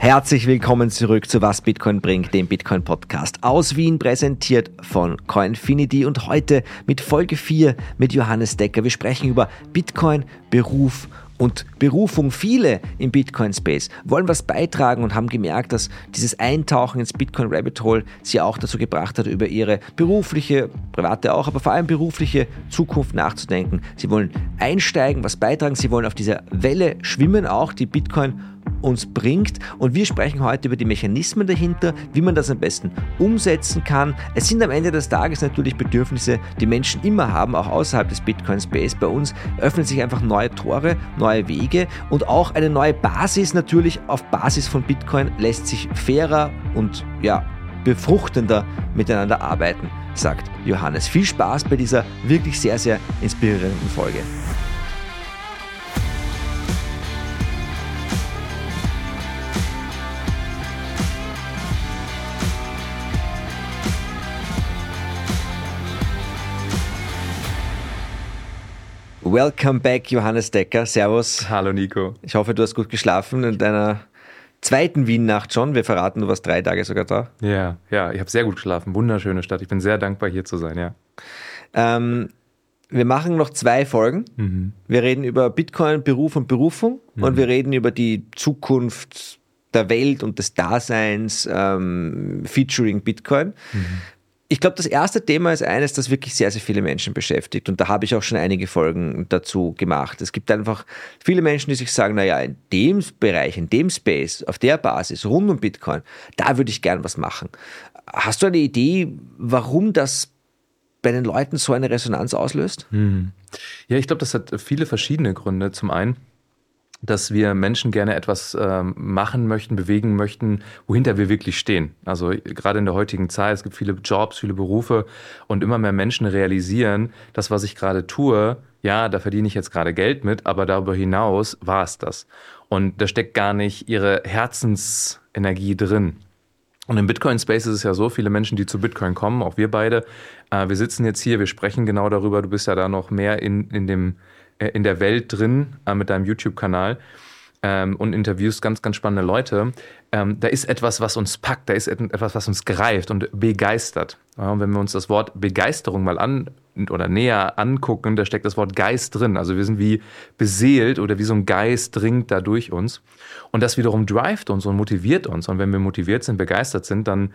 Herzlich willkommen zurück zu Was Bitcoin bringt, dem Bitcoin-Podcast aus Wien, präsentiert von Coinfinity und heute mit Folge 4 mit Johannes Decker. Wir sprechen über Bitcoin, Beruf und Berufung. Viele im Bitcoin-Space wollen was beitragen und haben gemerkt, dass dieses Eintauchen ins Bitcoin-Rabbit-Hole sie auch dazu gebracht hat, über ihre berufliche, private auch, aber vor allem berufliche Zukunft nachzudenken. Sie wollen einsteigen, was beitragen, sie wollen auf dieser Welle schwimmen auch, die Bitcoin uns bringt, und wir sprechen heute über die Mechanismen dahinter, wie man das am besten umsetzen kann. Es sind am Ende des Tages natürlich Bedürfnisse, die Menschen immer haben, auch außerhalb des Bitcoin-Space. Bei uns öffnen sich einfach neue Tore, neue Wege und auch eine neue Basis. Natürlich auf Basis von Bitcoin lässt sich fairer und befruchtender miteinander arbeiten, sagt Johannes. Viel Spaß bei dieser wirklich sehr, sehr inspirierenden Folge. Welcome back, Johannes Decker. Servus. Hallo, Nico. Ich hoffe, du hast gut geschlafen in deiner zweiten Wien-Nacht schon. Wir verraten, du warst 3 Tage sogar da. Ja, ich habe sehr gut geschlafen. Wunderschöne Stadt. Ich bin sehr dankbar, hier zu sein, ja. Wir machen noch 2 Folgen. Wir reden über Bitcoin, Beruf und Berufung und wir reden über die Zukunft der Welt und des Daseins featuring Bitcoin. Ich glaube, das erste Thema ist eines, das wirklich sehr, sehr viele Menschen beschäftigt. Und da habe ich auch schon einige Folgen dazu gemacht. Es gibt einfach viele Menschen, die sich sagen, naja, in dem Bereich, in dem Space, auf der Basis, rund um Bitcoin, da würde ich gern was machen. Hast du eine Idee, warum das bei den Leuten so eine Resonanz auslöst? Ja, ich glaube, das hat viele verschiedene Gründe. Zum einen, dass wir Menschen gerne etwas machen möchten, bewegen möchten, wohinter wir wirklich stehen. Also gerade in der heutigen Zeit, es gibt viele Jobs, viele Berufe und immer mehr Menschen realisieren, das, was ich gerade tue, ja, da verdiene ich jetzt gerade Geld mit, aber darüber hinaus war es das. Und da steckt gar nicht ihre Herzensenergie drin. Und im Bitcoin-Space ist es ja so, viele Menschen, die zu Bitcoin kommen, auch wir beide, wir sitzen jetzt hier, wir sprechen genau darüber, du bist ja da noch mehr in der Welt drin mit deinem YouTube-Kanal und interviewst ganz, ganz spannende Leute. Da ist etwas, was uns packt, da ist etwas, was uns greift und begeistert. Und wenn wir uns das Wort Begeisterung mal näher angucken, da steckt das Wort Geist drin. Also wir sind wie beseelt oder wie so ein Geist dringt da durch uns. Und das wiederum drivet uns und motiviert uns. Und wenn wir motiviert sind, begeistert sind, dann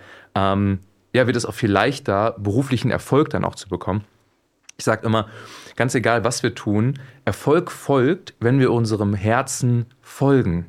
wird es auch viel leichter, beruflichen Erfolg dann auch zu bekommen. Ich sage immer, ganz egal, was wir tun, Erfolg folgt, wenn wir unserem Herzen folgen.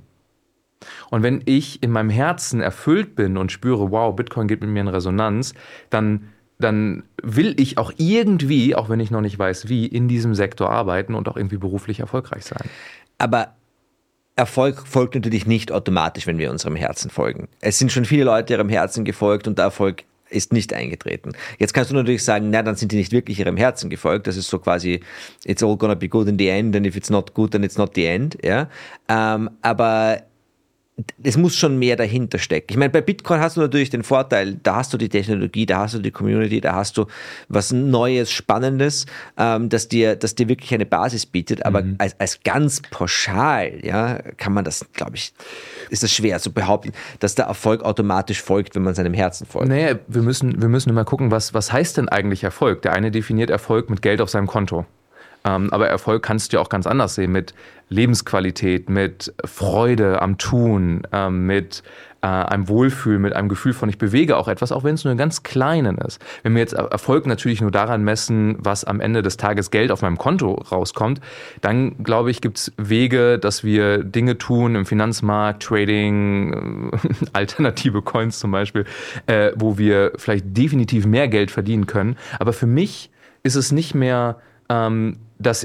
Und wenn ich in meinem Herzen erfüllt bin und spüre, wow, Bitcoin geht mit mir in Resonanz, dann will ich auch irgendwie, auch wenn ich noch nicht weiß wie, in diesem Sektor arbeiten und auch irgendwie beruflich erfolgreich sein. Aber Erfolg folgt natürlich nicht automatisch, wenn wir unserem Herzen folgen. Es sind schon viele Leute ihrem Herzen gefolgt und der Erfolg ist nicht eingetreten. Jetzt kannst du natürlich sagen, na, dann sind die nicht wirklich ihrem Herzen gefolgt. Das ist so quasi, it's all gonna be good in the end and if it's not good, then it's not the end. Ja? Aber es muss schon mehr dahinter stecken. Ich meine, bei Bitcoin hast du natürlich den Vorteil, da hast du die Technologie, da hast du die Community, da hast du was Neues, Spannendes, das dir wirklich eine Basis bietet. Aber als ganz pauschal, kann man das, glaube ich, ist das schwer zu behaupten, dass der Erfolg automatisch folgt, wenn man seinem Herzen folgt. Naja, wir müssen immer gucken, was heißt denn eigentlich Erfolg? Der eine definiert Erfolg mit Geld auf seinem Konto. Aber Erfolg kannst du ja auch ganz anders sehen, mit Lebensqualität, mit Freude am Tun, mit einem Wohlfühl, mit einem Gefühl von ich bewege auch etwas, auch wenn es nur einen ganz kleinen ist. Wenn wir jetzt Erfolg natürlich nur daran messen, was am Ende des Tages Geld auf meinem Konto rauskommt, dann glaube ich, gibt es Wege, dass wir Dinge tun im Finanzmarkt, Trading, alternative Coins zum Beispiel, wo wir vielleicht definitiv mehr Geld verdienen können. Aber für mich ist es nicht mehr dass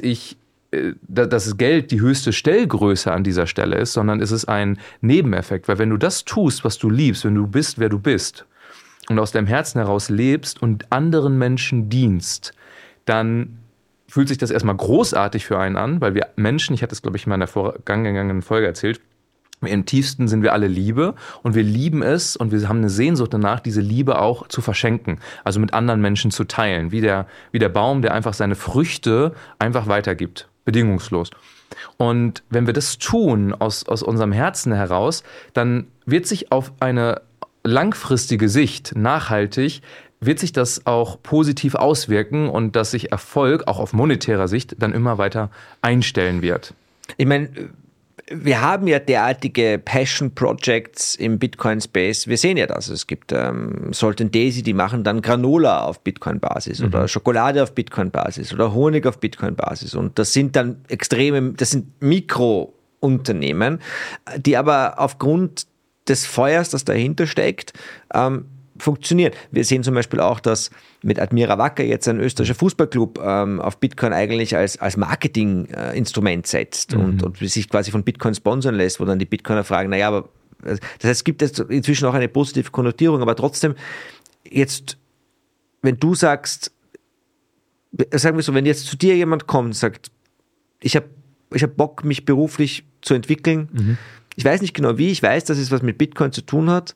das Geld die höchste Stellgröße an dieser Stelle ist, sondern es ist ein Nebeneffekt. Weil wenn du das tust, was du liebst, wenn du bist, wer du bist und aus deinem Herzen heraus lebst und anderen Menschen dienst, dann fühlt sich das erstmal großartig für einen an, weil wir Menschen, ich hatte es, glaube ich, in meiner vorangegangenen Folge erzählt, im tiefsten sind wir alle Liebe und wir lieben es und wir haben eine Sehnsucht danach, diese Liebe auch zu verschenken, also mit anderen Menschen zu teilen, wie der Baum, der einfach seine Früchte einfach weitergibt, bedingungslos. Und wenn wir das tun aus unserem Herzen heraus, dann wird sich auf eine langfristige Sicht, nachhaltig, wird sich das auch positiv auswirken und dass sich Erfolg auch auf monetärer Sicht dann immer weiter einstellen wird. Ich meine, wir haben ja derartige Passion-Projects im Bitcoin-Space. Wir sehen ja das. Es gibt Salt & Daisy, die machen dann Granola auf Bitcoin-Basis oder Schokolade auf Bitcoin-Basis oder Honig auf Bitcoin-Basis. Und das sind dann das sind Mikrounternehmen, die aber aufgrund des Feuers, das dahinter steckt, funktionieren. Wir sehen zum Beispiel auch, dass mit Admira Wacker jetzt ein österreichischer Fußballclub auf Bitcoin eigentlich als Marketinginstrument setzt und sich quasi von Bitcoin sponsern lässt, wo dann die Bitcoiner fragen, naja, aber das heißt, es gibt jetzt inzwischen auch eine positive Konnotierung, aber trotzdem jetzt, wenn du sagst, sagen wir so, wenn jetzt zu dir jemand kommt und sagt, ich hab Bock, mich beruflich zu entwickeln, ich weiß nicht genau wie, ich weiß, dass es was mit Bitcoin zu tun hat,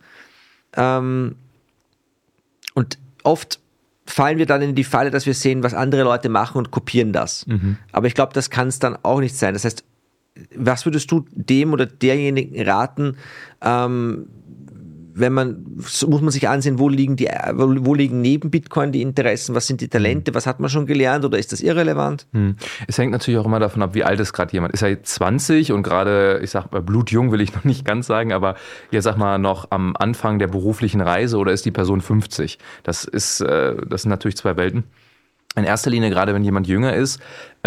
und oft fallen wir dann in die Falle, dass wir sehen, was andere Leute machen und kopieren das. Aber ich glaube, das kann es dann auch nicht sein. Das heißt, was würdest du dem oder derjenigen raten, muss man sich ansehen, wo liegen neben Bitcoin die Interessen, was sind die Talente, was hat man schon gelernt oder ist das irrelevant? Es hängt natürlich auch immer davon ab, wie alt ist gerade jemand. Ist er jetzt 20 und gerade, ich sag mal, blutjung will ich noch nicht ganz sagen, aber jetzt sag mal noch am Anfang der beruflichen Reise oder ist die Person 50? Das sind natürlich zwei Welten. In erster Linie, gerade wenn jemand jünger ist,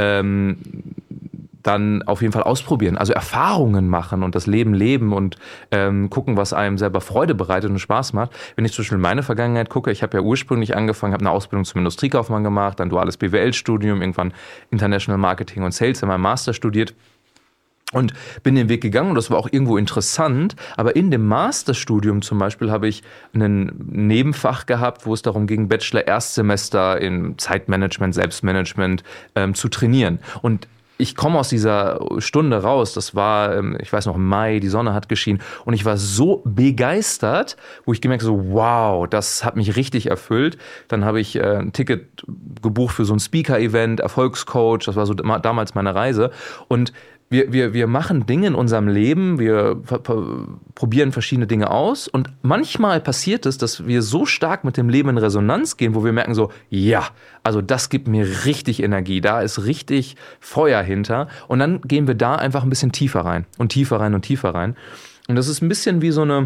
dann auf jeden Fall ausprobieren, also Erfahrungen machen und das Leben leben und gucken, was einem selber Freude bereitet und Spaß macht. Wenn ich zum Beispiel in meine Vergangenheit gucke, ich habe ja ursprünglich angefangen, habe eine Ausbildung zum Industriekaufmann gemacht, dann duales BWL-Studium, irgendwann International Marketing und Sales in meinem Master studiert und bin den Weg gegangen und das war auch irgendwo interessant, aber in dem Masterstudium zum Beispiel habe ich einen Nebenfach gehabt, wo es darum ging, Bachelor-Erstsemester in Zeitmanagement, Selbstmanagement zu trainieren und ich komme aus dieser Stunde raus, das war, ich weiß noch, im Mai, die Sonne hat geschienen und ich war so begeistert, wo ich gemerkt habe, so, wow, das hat mich richtig erfüllt. Dann habe ich ein Ticket gebucht für so ein Speaker-Event, Erfolgscoach, das war so damals meine Reise und wir machen Dinge in unserem Leben, wir probieren verschiedene Dinge aus und manchmal passiert es, dass wir so stark mit dem Leben in Resonanz gehen, wo wir merken so, ja, also das gibt mir richtig Energie, da ist richtig Feuer hinter und dann gehen wir da einfach ein bisschen tiefer rein und tiefer rein und tiefer rein und das ist ein bisschen wie so eine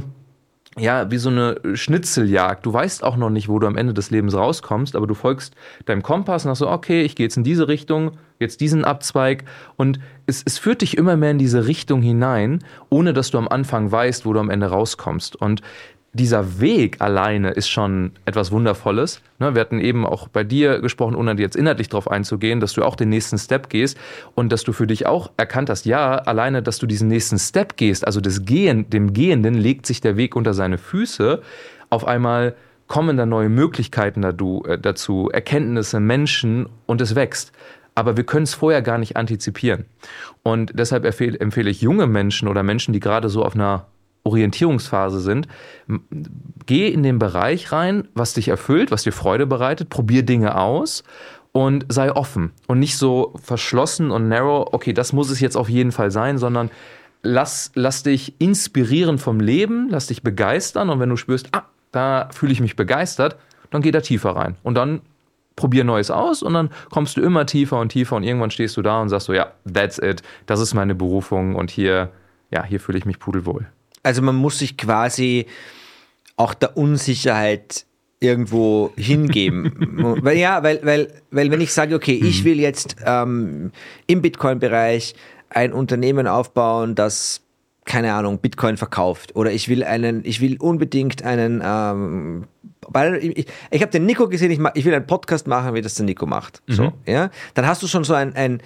Schnitzeljagd. Du weißt auch noch nicht, wo du am Ende des Lebens rauskommst, aber du folgst deinem Kompass und sagst so, okay, ich gehe jetzt in diese Richtung, jetzt diesen Abzweig und es führt dich immer mehr in diese Richtung hinein, ohne dass du am Anfang weißt, wo du am Ende rauskommst. Und dieser Weg alleine ist schon etwas Wundervolles. Wir hatten eben auch bei dir gesprochen, ohne jetzt inhaltlich darauf einzugehen, dass du auch den nächsten Step gehst und dass du für dich auch erkannt hast, ja, alleine, dass du diesen nächsten Step gehst, also dem Gehenden legt sich der Weg unter seine Füße, auf einmal kommen da neue Möglichkeiten dazu, Erkenntnisse, Menschen und es wächst. Aber wir können es vorher gar nicht antizipieren. Und deshalb empfehle ich junge Menschen oder Menschen, die gerade so auf einer Orientierungsphase sind, geh in den Bereich rein, was dich erfüllt, was dir Freude bereitet, probier Dinge aus und sei offen und nicht so verschlossen und narrow, okay, das muss es jetzt auf jeden Fall sein, sondern lass dich inspirieren vom Leben, lass dich begeistern und wenn du spürst, da fühle ich mich begeistert, dann geh da tiefer rein und dann probier Neues aus und dann kommst du immer tiefer und tiefer und irgendwann stehst du da und sagst so, ja, that's it, das ist meine Berufung und hier fühle ich mich pudelwohl. Also man muss sich quasi auch der Unsicherheit irgendwo hingeben. weil wenn ich sage, okay, ich will jetzt im Bitcoin-Bereich ein Unternehmen aufbauen, das, keine Ahnung, Bitcoin verkauft oder ich will unbedingt einen ich habe den Nico gesehen, ich will einen Podcast machen, wie das der Nico macht. So, ja? Dann hast du schon so ein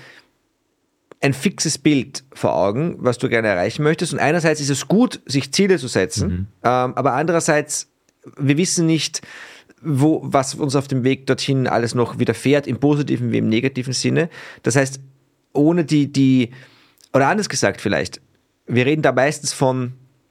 fixes Bild vor Augen, was du gerne erreichen möchtest. Und einerseits ist es gut, sich Ziele zu setzen, aber andererseits, wir wissen nicht, was uns auf dem Weg dorthin alles noch widerfährt, im positiven wie im negativen Sinne. Das heißt, ohne oder anders gesagt vielleicht, wir reden da meistens von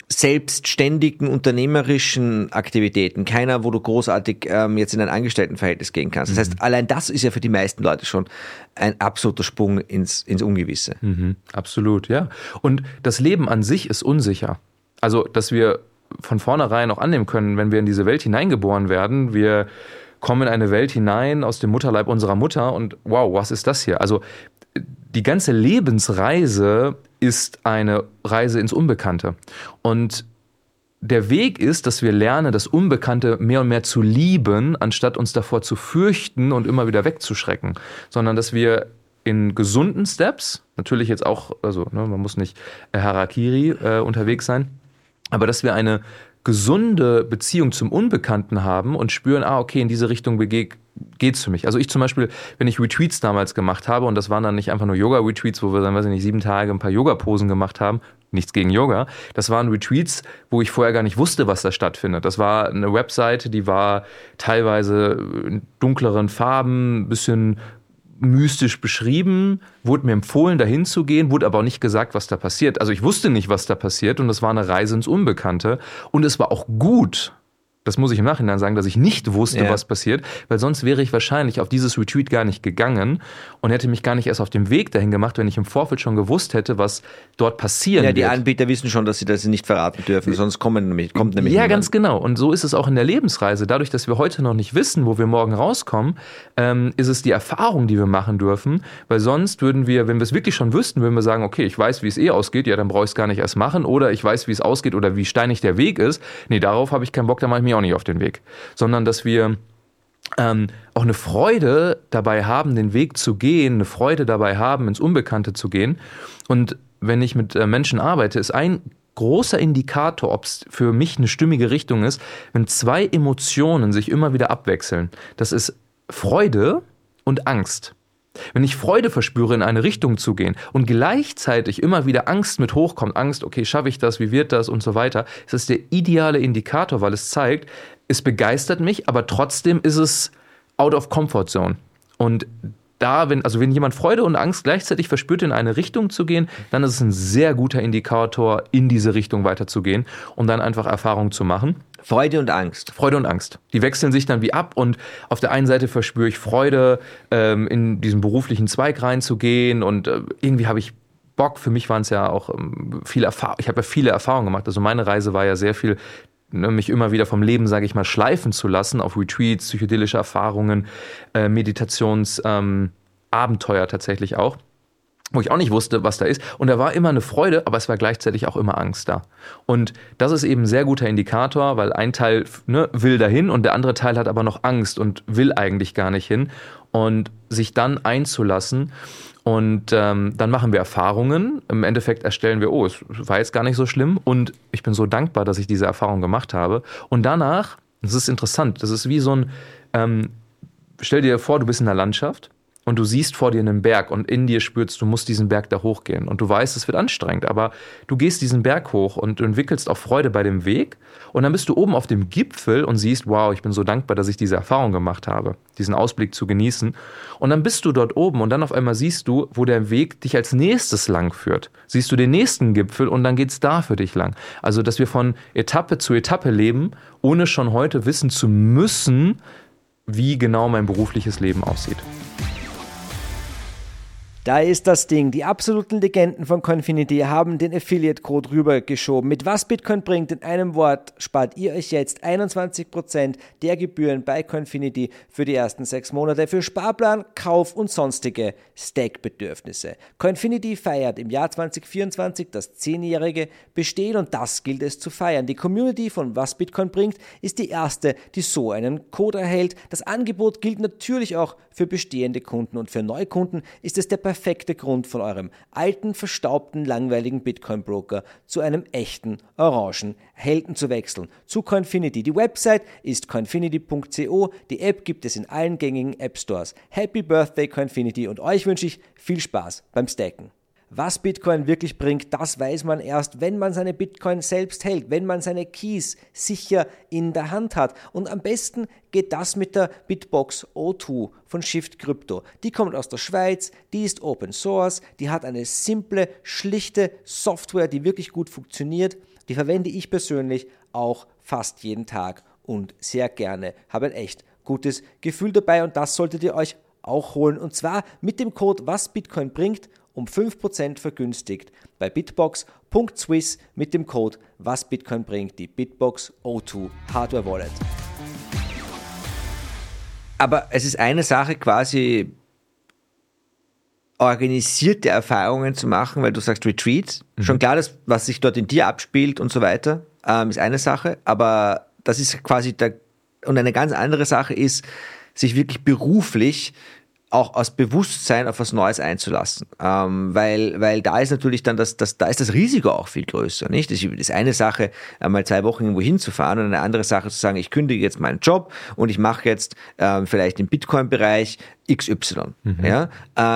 selbstständigen, unternehmerischen Aktivitäten. Keiner, wo du großartig jetzt in ein Angestelltenverhältnis gehen kannst. Das heißt, allein das ist ja für die meisten Leute schon ein absoluter Sprung ins Ungewisse. Absolut, ja. Und das Leben an sich ist unsicher. Also, dass wir von vornherein auch annehmen können, wenn wir in diese Welt hineingeboren werden, wir kommen in eine Welt hinein aus dem Mutterleib unserer Mutter und wow, was ist das hier? Also die ganze Lebensreise ist eine Reise ins Unbekannte. Und der Weg ist, dass wir lernen, das Unbekannte mehr und mehr zu lieben, anstatt uns davor zu fürchten und immer wieder wegzuschrecken. Sondern dass wir in gesunden Steps, natürlich jetzt auch, also man muss nicht Harakiri unterwegs sein, aber dass wir eine gesunde Beziehung zum Unbekannten haben und spüren, okay, in diese Richtung geht's für mich. Also ich zum Beispiel, wenn ich Retreats damals gemacht habe, und das waren dann nicht einfach nur Yoga-Retreats, wo wir dann, 7 Tage ein paar Yoga-Posen gemacht haben, nichts gegen Yoga, das waren Retreats, wo ich vorher gar nicht wusste, was da stattfindet. Das war eine Webseite, die war teilweise in dunkleren Farben, ein bisschen mystisch beschrieben, wurde mir empfohlen, dahin zu gehen, wurde aber auch nicht gesagt, was da passiert. Also ich wusste nicht, was da passiert und es war eine Reise ins Unbekannte und es war auch gut. Das muss ich im Nachhinein sagen, dass ich nicht wusste, was passiert, weil sonst wäre ich wahrscheinlich auf dieses Retreat gar nicht gegangen und hätte mich gar nicht erst auf den Weg dahin gemacht, wenn ich im Vorfeld schon gewusst hätte, was dort passieren wird. Ja, die Anbieter wissen schon, dass sie das nicht verraten dürfen, sonst kommt nämlich Ja, niemand. ganz genau. Und so ist es auch in der Lebensreise. Dadurch, dass wir heute noch nicht wissen, wo wir morgen rauskommen, ist es die Erfahrung, die wir machen dürfen, weil sonst würden wir, wenn wir es wirklich schon wüssten, würden wir sagen, okay, ich weiß, wie es ausgeht, ja, dann brauche ich es gar nicht erst machen, oder ich weiß, wie es ausgeht oder wie steinig der Weg ist. Nee, darauf habe ich keinen Bock, da mache ich mich auch nicht auf den Weg. Sondern, dass wir auch eine Freude dabei haben, den Weg zu gehen, eine Freude dabei haben, ins Unbekannte zu gehen. Und wenn ich mit Menschen arbeite, ist ein großer Indikator, ob es für mich eine stimmige Richtung ist, wenn 2 Emotionen sich immer wieder abwechseln. Das ist Freude und Angst. Wenn ich Freude verspüre, in eine Richtung zu gehen und gleichzeitig immer wieder Angst mit hochkommt, Angst, okay, schaffe ich das, wie wird das und so weiter, ist das der ideale Indikator, weil es zeigt, es begeistert mich, aber trotzdem ist es out of comfort zone. Und da, wenn jemand Freude und Angst gleichzeitig verspürt, in eine Richtung zu gehen, dann ist es ein sehr guter Indikator, in diese Richtung weiterzugehen und dann einfach Erfahrung zu machen. Freude und Angst. Freude und Angst. Die wechseln sich dann wie ab und auf der einen Seite verspüre ich Freude, in diesen beruflichen Zweig reinzugehen und irgendwie habe ich Bock. Für mich waren es ja auch viele Erfahrungen. Ich habe ja viele Erfahrungen gemacht. Also meine Reise war ja sehr viel, mich immer wieder vom Leben, sage ich mal, schleifen zu lassen auf Retreats, psychedelische Erfahrungen, Abenteuer tatsächlich auch, wo ich auch nicht wusste, was da ist. Und da war immer eine Freude, aber es war gleichzeitig auch immer Angst da. Und das ist eben ein sehr guter Indikator, weil ein Teil will dahin und der andere Teil hat aber noch Angst und will eigentlich gar nicht hin. Und sich dann einzulassen und dann machen wir Erfahrungen. Im Endeffekt erstellen wir, es war jetzt gar nicht so schlimm und ich bin so dankbar, dass ich diese Erfahrung gemacht habe. Und danach, das ist interessant, das ist wie so ein, stell dir vor, du bist in der Landschaft und du siehst vor dir einen Berg und in dir spürst, du musst diesen Berg da hochgehen. Und du weißt, es wird anstrengend, aber du gehst diesen Berg hoch und du entwickelst auch Freude bei dem Weg. Und dann bist du oben auf dem Gipfel und siehst, wow, ich bin so dankbar, dass ich diese Erfahrung gemacht habe, diesen Ausblick zu genießen. Und dann bist du dort oben und dann auf einmal siehst du, wo der Weg dich als nächstes lang führt. Siehst du den nächsten Gipfel und dann geht's da für dich lang. Also, dass wir von Etappe zu Etappe leben, ohne schon heute wissen zu müssen, wie genau mein berufliches Leben aussieht. Da ist das Ding. Die absoluten Legenden von Coinfinity haben den Affiliate-Code rübergeschoben. Mit was Bitcoin bringt, in einem Wort, spart ihr euch jetzt 21% der Gebühren bei Coinfinity für die ersten 6 Monate für Sparplan, Kauf und sonstige Stack-Bedürfnisse. Coinfinity feiert im Jahr 2024 das 10-jährige Bestehen und das gilt es zu feiern. Die Community von Was Bitcoin bringt ist die erste, die so einen Code erhält. Das Angebot gilt natürlich auch für bestehende Kunden und für Neukunden ist es der perfekte Grund, von eurem alten, verstaubten, langweiligen Bitcoin-Broker zu einem echten, orangen Helden zu wechseln. Zu Coinfinity. Die Website ist coinfinity.co. Die App gibt es in allen gängigen App-Stores. Happy Birthday Coinfinity und euch wünsche ich viel Spaß beim Stacken. Was Bitcoin wirklich bringt, das weiß man erst, wenn man seine Bitcoin selbst hält, wenn man seine Keys sicher in der Hand hat. Und am besten geht das mit der Bitbox O2 von Shift Crypto. Die kommt aus der Schweiz, die ist Open Source, die hat eine simple, schlichte Software, die wirklich gut funktioniert. die verwende ich persönlich auch fast jeden Tag und sehr gerne. Habe ein echt gutes Gefühl dabei und das solltet ihr euch auch holen. Und zwar mit dem Code Was Bitcoin bringt um 5% vergünstigt bei bitbox.swiss mit dem Code Was Bitcoin bringt, die Bitbox O2 Hardware Wallet. Aber es ist eine Sache quasi organisierte Erfahrungen zu machen, weil du sagst Retreat. Schon klar, dass, was sich dort in dir abspielt und so weiter, ist eine Sache, aber das ist quasi und eine ganz andere Sache ist, sich wirklich beruflich auch aus Bewusstsein auf was Neues einzulassen. Weil da ist natürlich dann da ist das Risiko auch viel größer, nicht? Das ist eine Sache, einmal 2 Wochen irgendwo hinzufahren und eine andere Sache zu sagen, ich kündige jetzt meinen Job und ich mache jetzt vielleicht im Bitcoin-Bereich XY. Ja?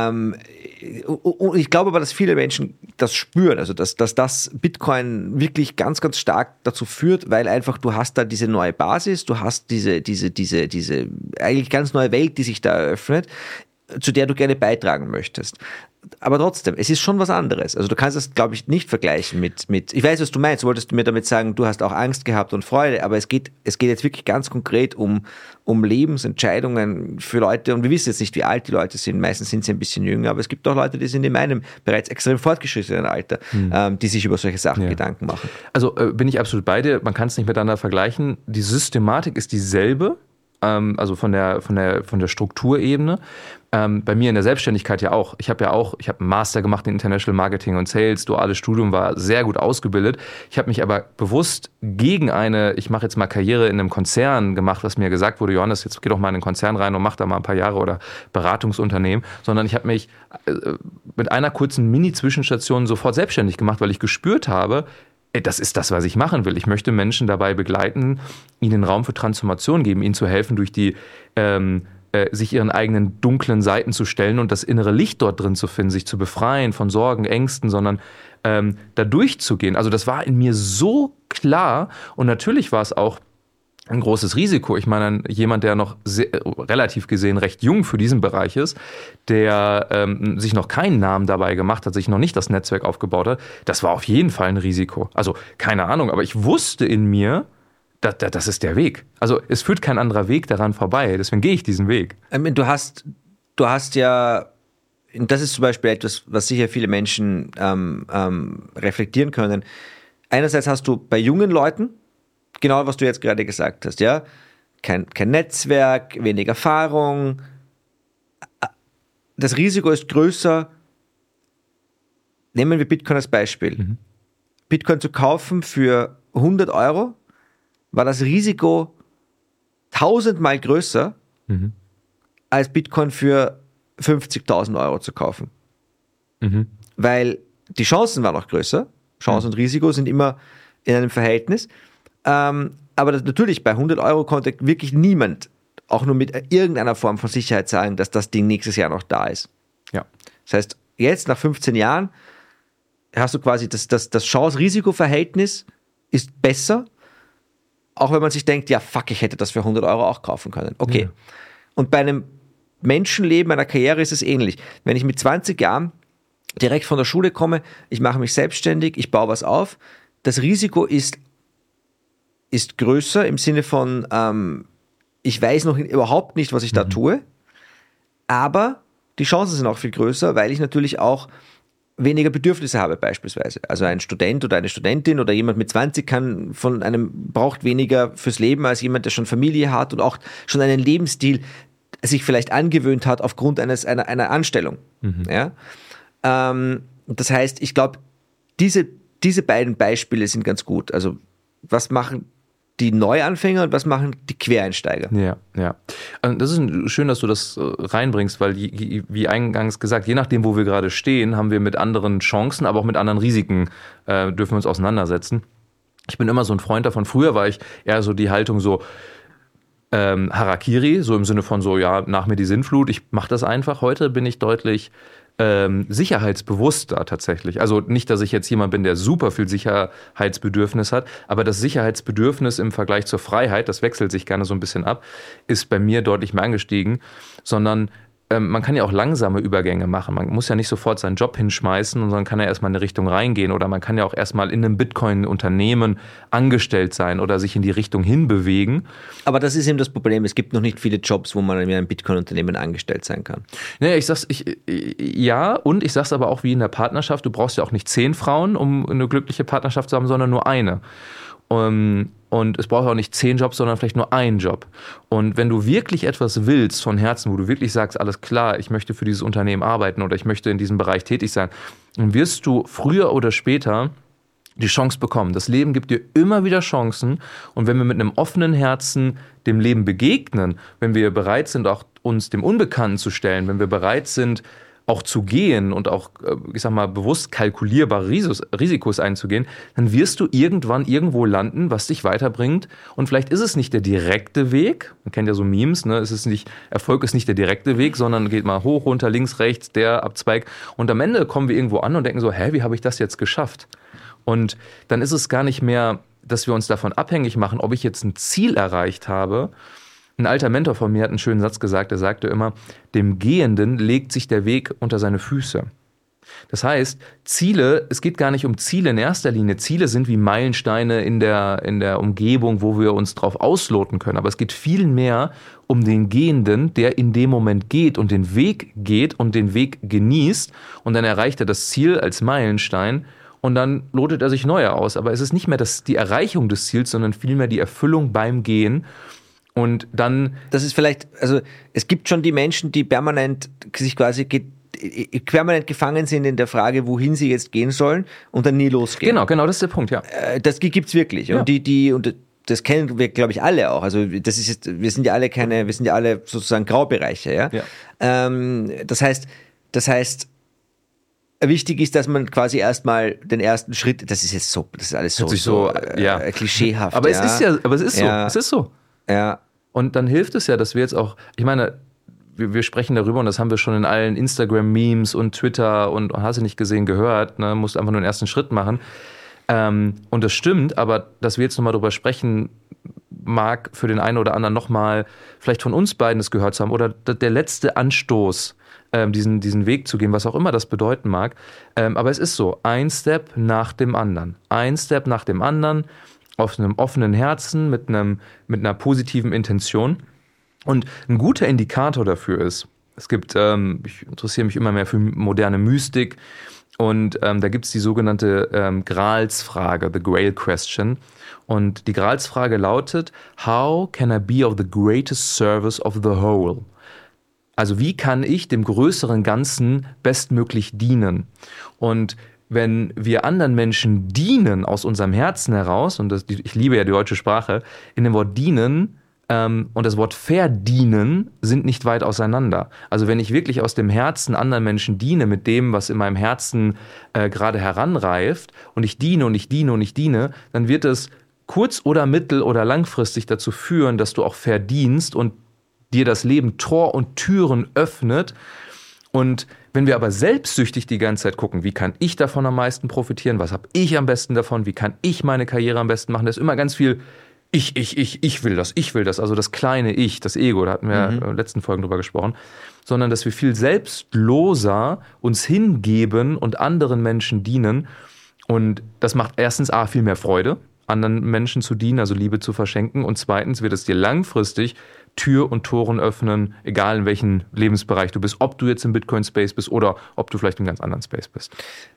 Und ich glaube aber, dass viele Menschen das spüren, also dass das Bitcoin wirklich ganz, ganz stark dazu führt, weil einfach du hast da diese neue Basis, du hast diese eigentlich ganz neue Welt, die sich da eröffnet, zu der du gerne beitragen möchtest. Aber trotzdem, es ist schon was anderes. Also du kannst das, glaube ich, nicht vergleichen mit, ich weiß, was du meinst, wolltest du mir damit sagen, du hast auch Angst gehabt und Freude, aber es geht jetzt wirklich ganz konkret um Lebensentscheidungen für Leute und wir wissen jetzt nicht, wie alt die Leute sind, meistens sind sie ein bisschen jünger, aber es gibt auch Leute, die sind in meinem bereits extrem fortgeschrittenen Alter, die sich über solche Sachen Gedanken machen. Also bin ich absolut bei dir, man kann es nicht miteinander vergleichen. Die Systematik ist dieselbe, also von der Strukturebene. Bei mir in der Selbstständigkeit ja auch. Ich habe einen Master gemacht in International Marketing und Sales, duales Studium, war sehr gut ausgebildet. Ich habe mich aber bewusst gegen ich mache jetzt mal Karriere in einem Konzern gemacht, was mir gesagt wurde, Johannes, jetzt geh doch mal in einen Konzern rein und mach da mal ein paar Jahre oder Beratungsunternehmen, sondern ich habe mich mit einer kurzen Mini-Zwischenstation sofort selbstständig gemacht, weil ich gespürt habe, das ist das, was ich machen will. Ich möchte Menschen dabei begleiten, ihnen Raum für Transformation geben, ihnen zu helfen, durch die sich ihren eigenen dunklen Seiten zu stellen und das innere Licht dort drin zu finden, sich zu befreien von Sorgen, Ängsten, sondern da durchzugehen. Also das war in mir so klar und natürlich war es auch ein großes Risiko. Ich meine, jemand, der noch relativ gesehen recht jung für diesen Bereich ist, der sich noch keinen Namen dabei gemacht hat, sich noch nicht das Netzwerk aufgebaut hat, das war auf jeden Fall ein Risiko. Also keine Ahnung, aber ich wusste in mir, das ist der Weg. Also es führt kein anderer Weg daran vorbei, deswegen gehe ich diesen Weg. Du hast ja, und das ist zum Beispiel etwas, was sicher viele Menschen reflektieren können. Einerseits hast du bei jungen Leuten, genau, was du jetzt gerade gesagt hast, ja, kein Netzwerk, wenig Erfahrung. Das Risiko ist größer. Nehmen wir Bitcoin als Beispiel. Bitcoin zu kaufen für 100 Euro war das Risiko 1000-mal größer, als Bitcoin für 50.000 Euro zu kaufen. Weil die Chancen waren noch größer. Chance und Risiko sind immer in einem Verhältnis. Aber natürlich, bei 100 Euro konnte wirklich niemand auch nur mit irgendeiner Form von Sicherheit sagen, dass das Ding nächstes Jahr noch da ist. Ja. Das heißt, jetzt nach 15 Jahren hast du quasi das Chance-Risiko-Verhältnis ist besser, auch wenn man sich denkt, ja fuck, ich hätte das für 100 Euro auch kaufen können. Okay. Ja. Und bei einem Menschenleben, einer Karriere ist es ähnlich. Wenn ich mit 20 Jahren direkt von der Schule komme, ich mache mich selbstständig, ich baue was auf, das Risiko ist größer im Sinne von, ich weiß noch überhaupt nicht, was ich da tue, aber die Chancen sind auch viel größer, weil ich natürlich auch weniger Bedürfnisse habe beispielsweise. Also ein Student oder eine Studentin oder jemand mit 20 braucht weniger fürs Leben als jemand, der schon Familie hat und auch schon einen Lebensstil sich vielleicht angewöhnt hat aufgrund einer Anstellung. Ja? Das heißt, ich glaube, diese beiden Beispiele sind ganz gut. Also was machen die Neuanfänger und was machen die Quereinsteiger? Ja. Das ist schön, dass du das reinbringst, weil wie eingangs gesagt, je nachdem, wo wir gerade stehen, haben wir mit anderen Chancen, aber auch mit anderen Risiken dürfen wir uns auseinandersetzen. Ich bin immer so ein Freund davon. Früher war ich eher so die Haltung so Harakiri, so im Sinne von so, ja, nach mir die Sinnflut, ich mache das einfach. Heute bin ich deutlich sicherheitsbewusster tatsächlich. Also nicht, dass ich jetzt jemand bin, der super viel Sicherheitsbedürfnis hat, aber das Sicherheitsbedürfnis im Vergleich zur Freiheit, das wechselt sich gerne so ein bisschen ab, ist bei mir deutlich mehr angestiegen, sondern man kann ja auch langsame Übergänge machen. Man muss ja nicht sofort seinen Job hinschmeißen, sondern kann ja erstmal in eine Richtung reingehen. Oder man kann ja auch erstmal in einem Bitcoin-Unternehmen angestellt sein oder sich in die Richtung hinbewegen. Aber das ist eben das Problem. Es gibt noch nicht viele Jobs, wo man in einem Bitcoin-Unternehmen angestellt sein kann. Naja, ich sag's aber auch wie in der Partnerschaft. Du brauchst ja auch nicht 10 Frauen, um eine glückliche Partnerschaft zu haben, sondern nur eine. Und es braucht auch nicht 10 Jobs, sondern vielleicht nur einen Job. Und wenn du wirklich etwas willst von Herzen, wo du wirklich sagst, alles klar, ich möchte für dieses Unternehmen arbeiten oder ich möchte in diesem Bereich tätig sein, dann wirst du früher oder später die Chance bekommen. Das Leben gibt dir immer wieder Chancen. Und wenn wir mit einem offenen Herzen dem Leben begegnen, wenn wir bereit sind, auch uns dem Unbekannten zu stellen, wenn wir bereit sind, auch zu gehen und auch, ich sag mal, bewusst kalkulierbare Risikos einzugehen, dann wirst du irgendwann irgendwo landen, was dich weiterbringt. Und vielleicht ist es nicht der direkte Weg. Man kennt ja so Memes, ne? Erfolg ist nicht der direkte Weg, sondern geht mal hoch, runter, links, rechts, der Abzweig. Und am Ende kommen wir irgendwo an und denken so, wie habe ich das jetzt geschafft? Und dann ist es gar nicht mehr, dass wir uns davon abhängig machen, ob ich jetzt ein Ziel erreicht habe. Ein alter Mentor von mir hat einen schönen Satz gesagt, der sagte immer, dem Gehenden legt sich der Weg unter seine Füße. Das heißt, es geht gar nicht um Ziele in erster Linie. Ziele sind wie Meilensteine in der Umgebung, wo wir uns drauf ausloten können. Aber es geht viel mehr um den Gehenden, der in dem Moment geht und den Weg genießt. Und dann erreicht er das Ziel als Meilenstein und dann lotet er sich neu aus. Aber es ist nicht mehr die Erreichung des Ziels, sondern vielmehr die Erfüllung beim Gehen. Und dann. Das ist vielleicht, also es gibt schon die Menschen, die permanent gefangen sind in der Frage, wohin sie jetzt gehen sollen und dann nie losgehen. Genau, das ist der Punkt, ja. Das gibt's wirklich. Ja. Und das kennen wir, glaube ich, alle auch. Also wir sind ja alle sozusagen Graubereiche, ja. Das heißt, wichtig ist, dass man quasi erstmal den ersten Schritt, das ist alles so klischeehaft. Aber es ist so. Ja. Und dann hilft es ja, dass wir jetzt auch, ich meine, wir sprechen darüber und das haben wir schon in allen Instagram-Memes und Twitter und hast du nicht gesehen, gehört, ne, musst einfach nur den ersten Schritt machen. Und das stimmt, aber dass wir jetzt nochmal drüber sprechen, mag für den einen oder anderen nochmal vielleicht von uns beiden das gehört zu haben oder der letzte Anstoß, diesen Weg zu gehen, was auch immer das bedeuten mag. Aber es ist so, ein Step nach dem anderen. Ein Step nach dem anderen, auf einem offenen Herzen, mit einer positiven Intention. Und ein guter Indikator dafür ist, ich interessiere mich immer mehr für moderne Mystik und da gibt es die sogenannte Gralsfrage, the Grail Question. Und die Gralsfrage lautet, how can I be of the greatest service of the whole? Also wie kann ich dem größeren Ganzen bestmöglich dienen? Und wenn wir anderen Menschen dienen aus unserem Herzen heraus, und ich liebe ja die deutsche Sprache, in dem Wort dienen und das Wort verdienen sind nicht weit auseinander. Also wenn ich wirklich aus dem Herzen anderen Menschen diene, mit dem, was in meinem Herzen gerade heranreift, und ich diene und ich diene und ich diene, dann wird es kurz- oder mittel- oder langfristig dazu führen, dass du auch verdienst und dir das Leben Tor und Türen öffnet. Und wenn wir aber selbstsüchtig die ganze Zeit gucken, wie kann ich davon am meisten profitieren, was habe ich am besten davon, wie kann ich meine Karriere am besten machen, da ist immer ganz viel ich will das, also das kleine Ich, das Ego, da hatten wir in den letzten Folgen drüber gesprochen, sondern dass wir viel selbstloser uns hingeben und anderen Menschen dienen und das macht erstens viel mehr Freude, anderen Menschen zu dienen, also Liebe zu verschenken und zweitens wird es dir langfristig Tür und Toren öffnen, egal in welchem Lebensbereich du bist, ob du jetzt im Bitcoin-Space bist oder ob du vielleicht im ganz anderen Space bist.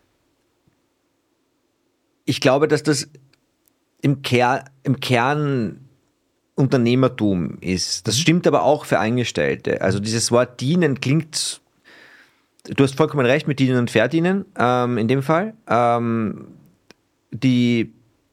Ich glaube, dass das im Kern Unternehmertum ist. Das stimmt aber auch für Angestellte. Also dieses Wort dienen klingt, du hast vollkommen recht mit dienen und verdienen in dem Fall. Der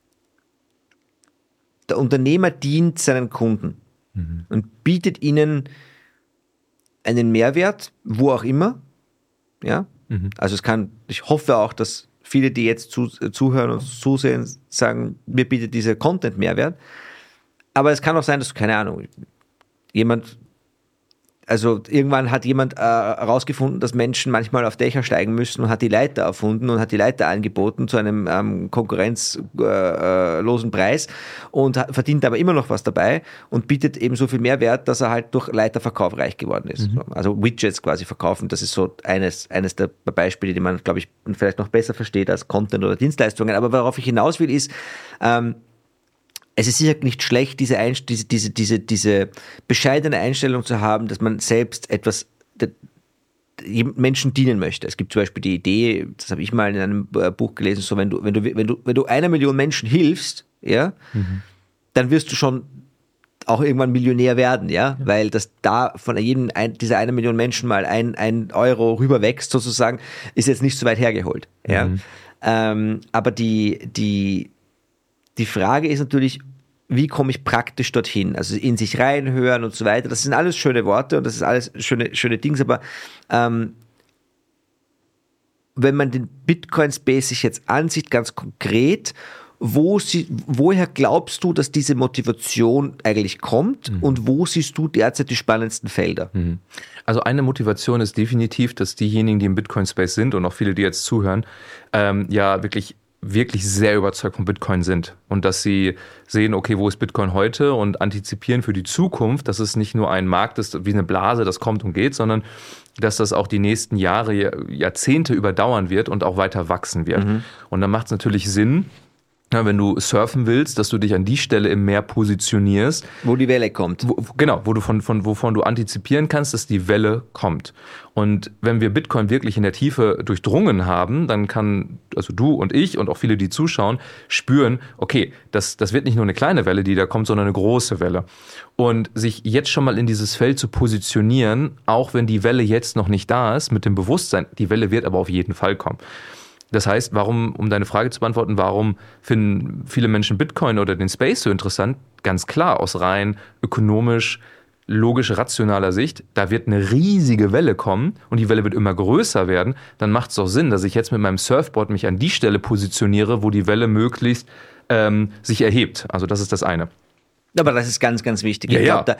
Unternehmer dient seinen Kunden und bietet ihnen einen Mehrwert, wo auch immer. Ja? Also ich hoffe auch, dass viele, die jetzt zuhören und zusehen, sagen, mir bietet dieser Content Mehrwert. Aber es kann auch sein, dass, keine Ahnung, jemand Also irgendwann hat jemand herausgefunden, dass Menschen manchmal auf Dächer steigen müssen und hat die Leiter erfunden und hat die Leiter angeboten zu einem konkurrenzlosen Preis und verdient aber immer noch was dabei und bietet eben so viel Mehrwert, dass er halt durch Leiterverkauf reich geworden ist. Also Widgets quasi verkaufen, das ist so eines der Beispiele, die man, glaube ich, vielleicht noch besser versteht als Content oder Dienstleistungen. Aber worauf ich hinaus will, ist, es ist sicher nicht schlecht, diese bescheidene Einstellung zu haben, dass man selbst etwas Menschen dienen möchte. Es gibt zum Beispiel die Idee, das habe ich mal in einem Buch gelesen, so wenn du 1 Million Menschen hilfst, ja, dann wirst du schon auch irgendwann Millionär werden, ja, weil das da von jedem dieser 1 Million Menschen mal ein Euro rüber wächst, sozusagen, ist jetzt nicht so weit hergeholt, ja. Aber die Frage ist natürlich, wie komme ich praktisch dorthin? Also in sich reinhören und so weiter. Das sind alles schöne Worte und das ist alles schöne Dinge, aber wenn man den Bitcoin-Space sich jetzt ansieht, ganz konkret, woher glaubst du, dass diese Motivation eigentlich kommt und wo siehst du derzeit die spannendsten Felder? Also eine Motivation ist definitiv, dass diejenigen, die im Bitcoin-Space sind und auch viele, die jetzt zuhören, ja wirklich sehr überzeugt von Bitcoin sind und dass sie sehen, okay, wo ist Bitcoin heute und antizipieren für die Zukunft, dass es nicht nur ein Markt ist wie eine Blase, das kommt und geht, sondern dass das auch die nächsten Jahre, Jahrzehnte überdauern wird und auch weiter wachsen wird. Und dann macht es natürlich Sinn, wenn du surfen willst, dass du dich an die Stelle im Meer positionierst. Wo die Welle kommt. Wovon du antizipieren kannst, dass die Welle kommt. Und wenn wir Bitcoin wirklich in der Tiefe durchdrungen haben, dann kann also du und ich und auch viele, die zuschauen, spüren, okay, das wird nicht nur eine kleine Welle, die da kommt, sondern eine große Welle. Und sich jetzt schon mal in dieses Feld zu positionieren, auch wenn die Welle jetzt noch nicht da ist, mit dem Bewusstsein, die Welle wird aber auf jeden Fall kommen. Das heißt, um deine Frage zu beantworten, warum finden viele Menschen Bitcoin oder den Space so interessant? Ganz klar, aus rein ökonomisch, logisch, rationaler Sicht, da wird eine riesige Welle kommen und die Welle wird immer größer werden. Dann macht es doch Sinn, dass ich jetzt mit meinem Surfboard mich an die Stelle positioniere, wo die Welle möglichst sich erhebt. Also das ist das eine. Aber das ist ganz, ganz wichtig. Ich glaube,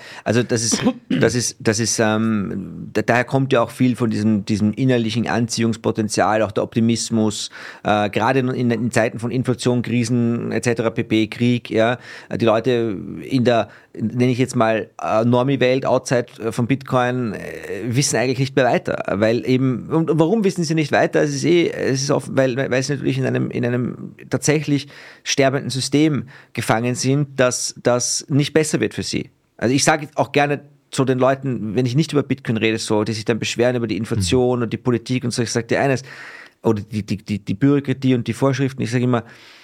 daher kommt ja auch viel von diesem innerlichen Anziehungspotenzial, auch der Optimismus, gerade in Zeiten von Inflation, Krisen etc., pp., Krieg, ja, die Leute in der, nenne ich jetzt mal, Normie-Welt, outside von Bitcoin, wissen eigentlich nicht mehr weiter, weil eben, und warum wissen sie nicht weiter? Es ist oft, weil sie natürlich in einem tatsächlich sterbenden System gefangen sind, das nicht besser wird für sie. Also ich sage auch gerne zu den Leuten, wenn ich nicht über Bitcoin rede, so, die sich dann beschweren über die Inflation und die Politik und so, ich sage dir eines, oder die Bürokratie und die Vorschriften, ich sage immer,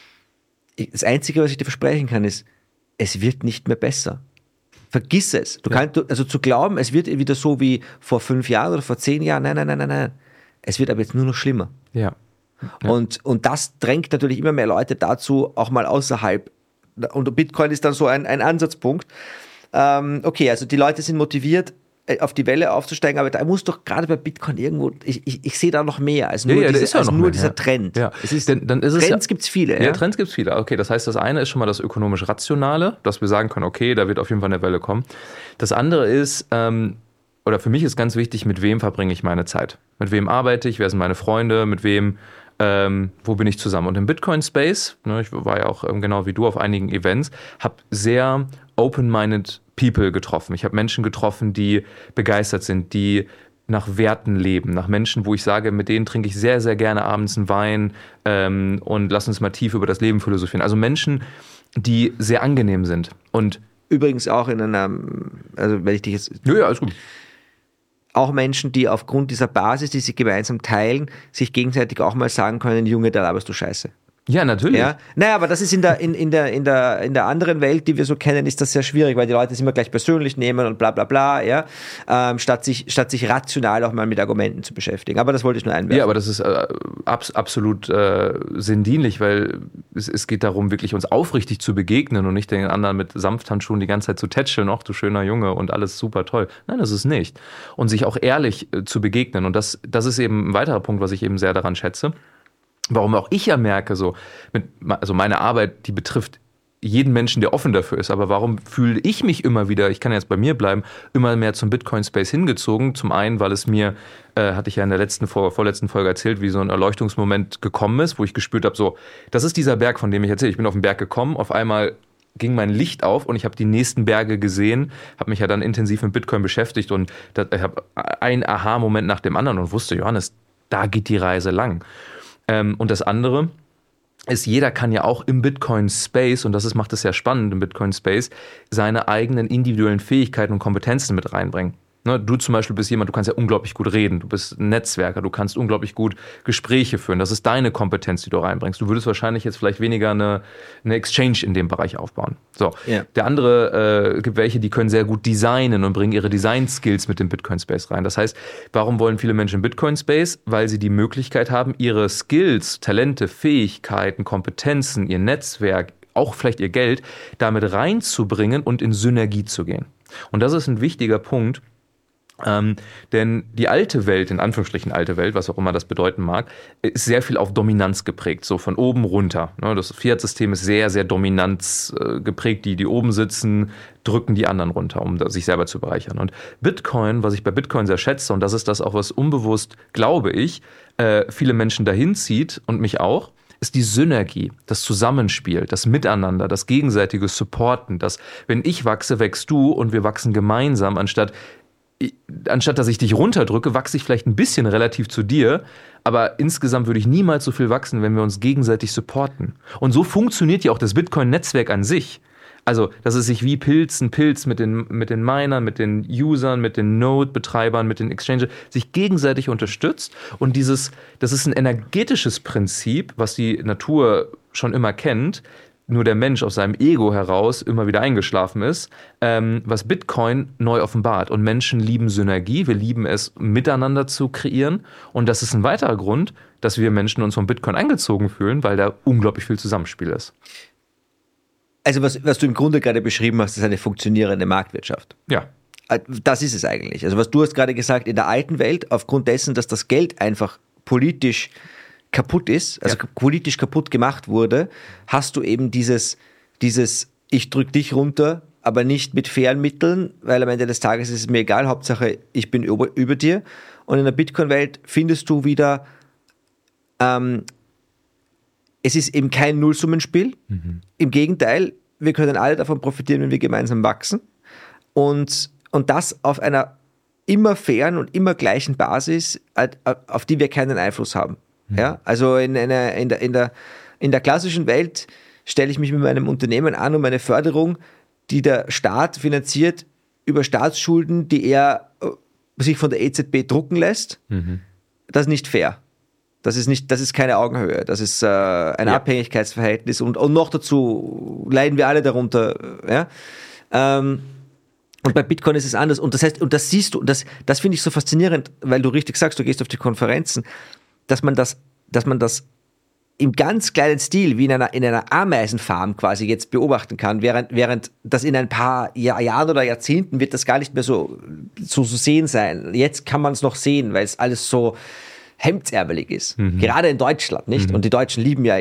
das Einzige, was ich dir versprechen kann, ist, es wird nicht mehr besser. Vergiss es. Also zu glauben, es wird wieder so wie vor 5 Jahren oder vor 10 Jahren, nein. Es wird aber jetzt nur noch schlimmer. Ja. Und das drängt natürlich immer mehr Leute dazu, auch mal außerhalb. Und Bitcoin ist dann so ein Ansatzpunkt. Okay, also die Leute sind motiviert, auf die Welle aufzusteigen, aber da muss doch gerade bei Bitcoin irgendwo, ich sehe da noch mehr als nur, dieser Trend. Ja. Trends gibt es viele. Ja, Trends gibt es viele. Okay, das heißt, das eine ist schon mal das ökonomisch Rationale, dass wir sagen können, okay, da wird auf jeden Fall eine Welle kommen. Das andere ist, oder für mich ist ganz wichtig, mit wem verbringe ich meine Zeit? Mit wem arbeite ich? Wer sind meine Freunde? Mit wem wo bin ich zusammen? Und im Bitcoin-Space, ne, ich war ja auch genau wie du auf einigen Events, habe sehr open-minded People getroffen. Ich habe Menschen getroffen, die begeistert sind, die nach Werten leben, nach Menschen, wo ich sage, mit denen trinke ich sehr, sehr gerne abends einen Wein und lass uns mal tief über das Leben philosophieren. Also Menschen, die sehr angenehm sind. Und übrigens auch in also wenn ich dich jetzt... Ja, alles gut. Auch Menschen, die aufgrund dieser Basis, die sie gemeinsam teilen, sich gegenseitig auch mal sagen können, Junge, da laberst du Scheiße. Ja, natürlich. Ja? Naja, aber das ist in der anderen Welt, die wir so kennen, ist das sehr schwierig, weil die Leute es immer gleich persönlich nehmen und bla bla bla, ja, statt sich rational auch mal mit Argumenten zu beschäftigen. Aber das wollte ich nur einwerfen. Ja, aber das ist absolut sinndienlich, weil es geht darum, wirklich uns aufrichtig zu begegnen und nicht den anderen mit Samthandschuhen die ganze Zeit zu tätscheln, ach du schöner Junge und alles super toll. Nein, das ist nicht. Und sich auch ehrlich zu begegnen. Und das ist eben ein weiterer Punkt, was ich eben sehr daran schätze. Warum auch ich ja merke, also meine Arbeit, die betrifft jeden Menschen, der offen dafür ist. Aber warum fühle ich mich immer wieder, ich kann jetzt bei mir bleiben, immer mehr zum Bitcoin-Space hingezogen? Zum einen, weil es mir, hatte ich ja in der vorletzten Folge erzählt, wie so ein Erleuchtungsmoment gekommen ist, wo ich gespürt habe, so, das ist dieser Berg, von dem ich erzähle. Ich bin auf den Berg gekommen, auf einmal ging mein Licht auf und ich habe die nächsten Berge gesehen, habe mich ja dann intensiv mit Bitcoin beschäftigt und ich habe einen Aha-Moment nach dem anderen und wusste, Johannes, da geht die Reise lang. Und das andere ist, jeder kann ja auch im Bitcoin-Space, und macht es ja spannend im Bitcoin-Space, seine eigenen individuellen Fähigkeiten und Kompetenzen mit reinbringen. Ne, du zum Beispiel bist jemand, du kannst ja unglaublich gut reden, du bist ein Netzwerker, du kannst unglaublich gut Gespräche führen. Das ist deine Kompetenz, die du reinbringst. Du würdest wahrscheinlich jetzt vielleicht weniger eine Exchange in dem Bereich aufbauen. So. Yeah. Der andere gibt welche, die können sehr gut designen und bringen ihre Design-Skills mit dem Bitcoin-Space rein. Das heißt, warum wollen viele Menschen Bitcoin-Space? Weil sie die Möglichkeit haben, ihre Skills, Talente, Fähigkeiten, Kompetenzen, ihr Netzwerk, auch vielleicht ihr Geld, damit reinzubringen und in Synergie zu gehen. Und das ist ein wichtiger Punkt. Denn die alte Welt, in Anführungsstrichen alte Welt, was auch immer das bedeuten mag, ist sehr viel auf Dominanz geprägt, so von oben runter. Das Fiat-System ist sehr, sehr dominanz geprägt. Die oben sitzen, drücken die anderen runter, um sich selber zu bereichern. Und Bitcoin, was ich bei Bitcoin sehr schätze, und das ist das auch, was unbewusst, glaube ich, viele Menschen dahin zieht und mich auch, ist die Synergie, das Zusammenspiel, das Miteinander, das gegenseitige Supporten, dass wenn ich wachse, wächst du und wir wachsen gemeinsam, anstatt dass ich dich runterdrücke, wachse ich vielleicht ein bisschen relativ zu dir, aber insgesamt würde ich niemals so viel wachsen, wenn wir uns gegenseitig supporten. Und so funktioniert ja auch das Bitcoin-Netzwerk an sich. Also, dass es sich wie ein Pilz mit den Minern, mit den Usern, mit den Node-Betreibern, mit den Exchange sich gegenseitig unterstützt. Und das ist ein energetisches Prinzip, was die Natur schon immer kennt, nur der Mensch aus seinem Ego heraus immer wieder eingeschlafen ist, was Bitcoin neu offenbart. Und Menschen lieben Synergie, wir lieben es, miteinander zu kreieren. Und das ist ein weiterer Grund, dass wir Menschen uns von Bitcoin eingezogen fühlen, weil da unglaublich viel Zusammenspiel ist. Also was du im Grunde gerade beschrieben hast, ist eine funktionierende Marktwirtschaft. Ja. Das ist es eigentlich. Also was du hast gerade gesagt, in der alten Welt, aufgrund dessen, dass das Geld einfach politisch kaputt ist, also politisch kaputt gemacht wurde, hast du eben dieses ich drück dich runter, aber nicht mit fairen Mitteln, weil am Ende des Tages ist es mir egal, Hauptsache ich bin über dir. Und in der Bitcoin-Welt findest du wieder, es ist eben kein Nullsummenspiel. Mhm. Im Gegenteil, wir können alle davon profitieren, wenn wir gemeinsam wachsen. Und das auf einer immer fairen und immer gleichen Basis, auf die wir keinen Einfluss haben. Ja, also in der klassischen Welt stelle ich mich mit meinem Unternehmen an, um eine Förderung, die der Staat finanziert über Staatsschulden, die er sich von der EZB drucken lässt. Mhm. Das ist nicht fair. Das ist keine Augenhöhe. Das ist ein Abhängigkeitsverhältnis und noch dazu leiden wir alle darunter. Ja? Und bei Bitcoin ist es anders. Und das heißt, und das siehst du, das finde ich so faszinierend, weil du richtig sagst, du gehst auf die Konferenzen, dass man das im ganz kleinen Stil, wie in einer Ameisenfarm quasi jetzt beobachten kann, während das in ein paar Jahren oder Jahrzehnten wird das gar nicht mehr so zu sehen sein. Jetzt kann man es noch sehen, weil es alles so hemdsärmelig ist. Mhm. Gerade in Deutschland, nicht? Mhm. Und die Deutschen lieben ja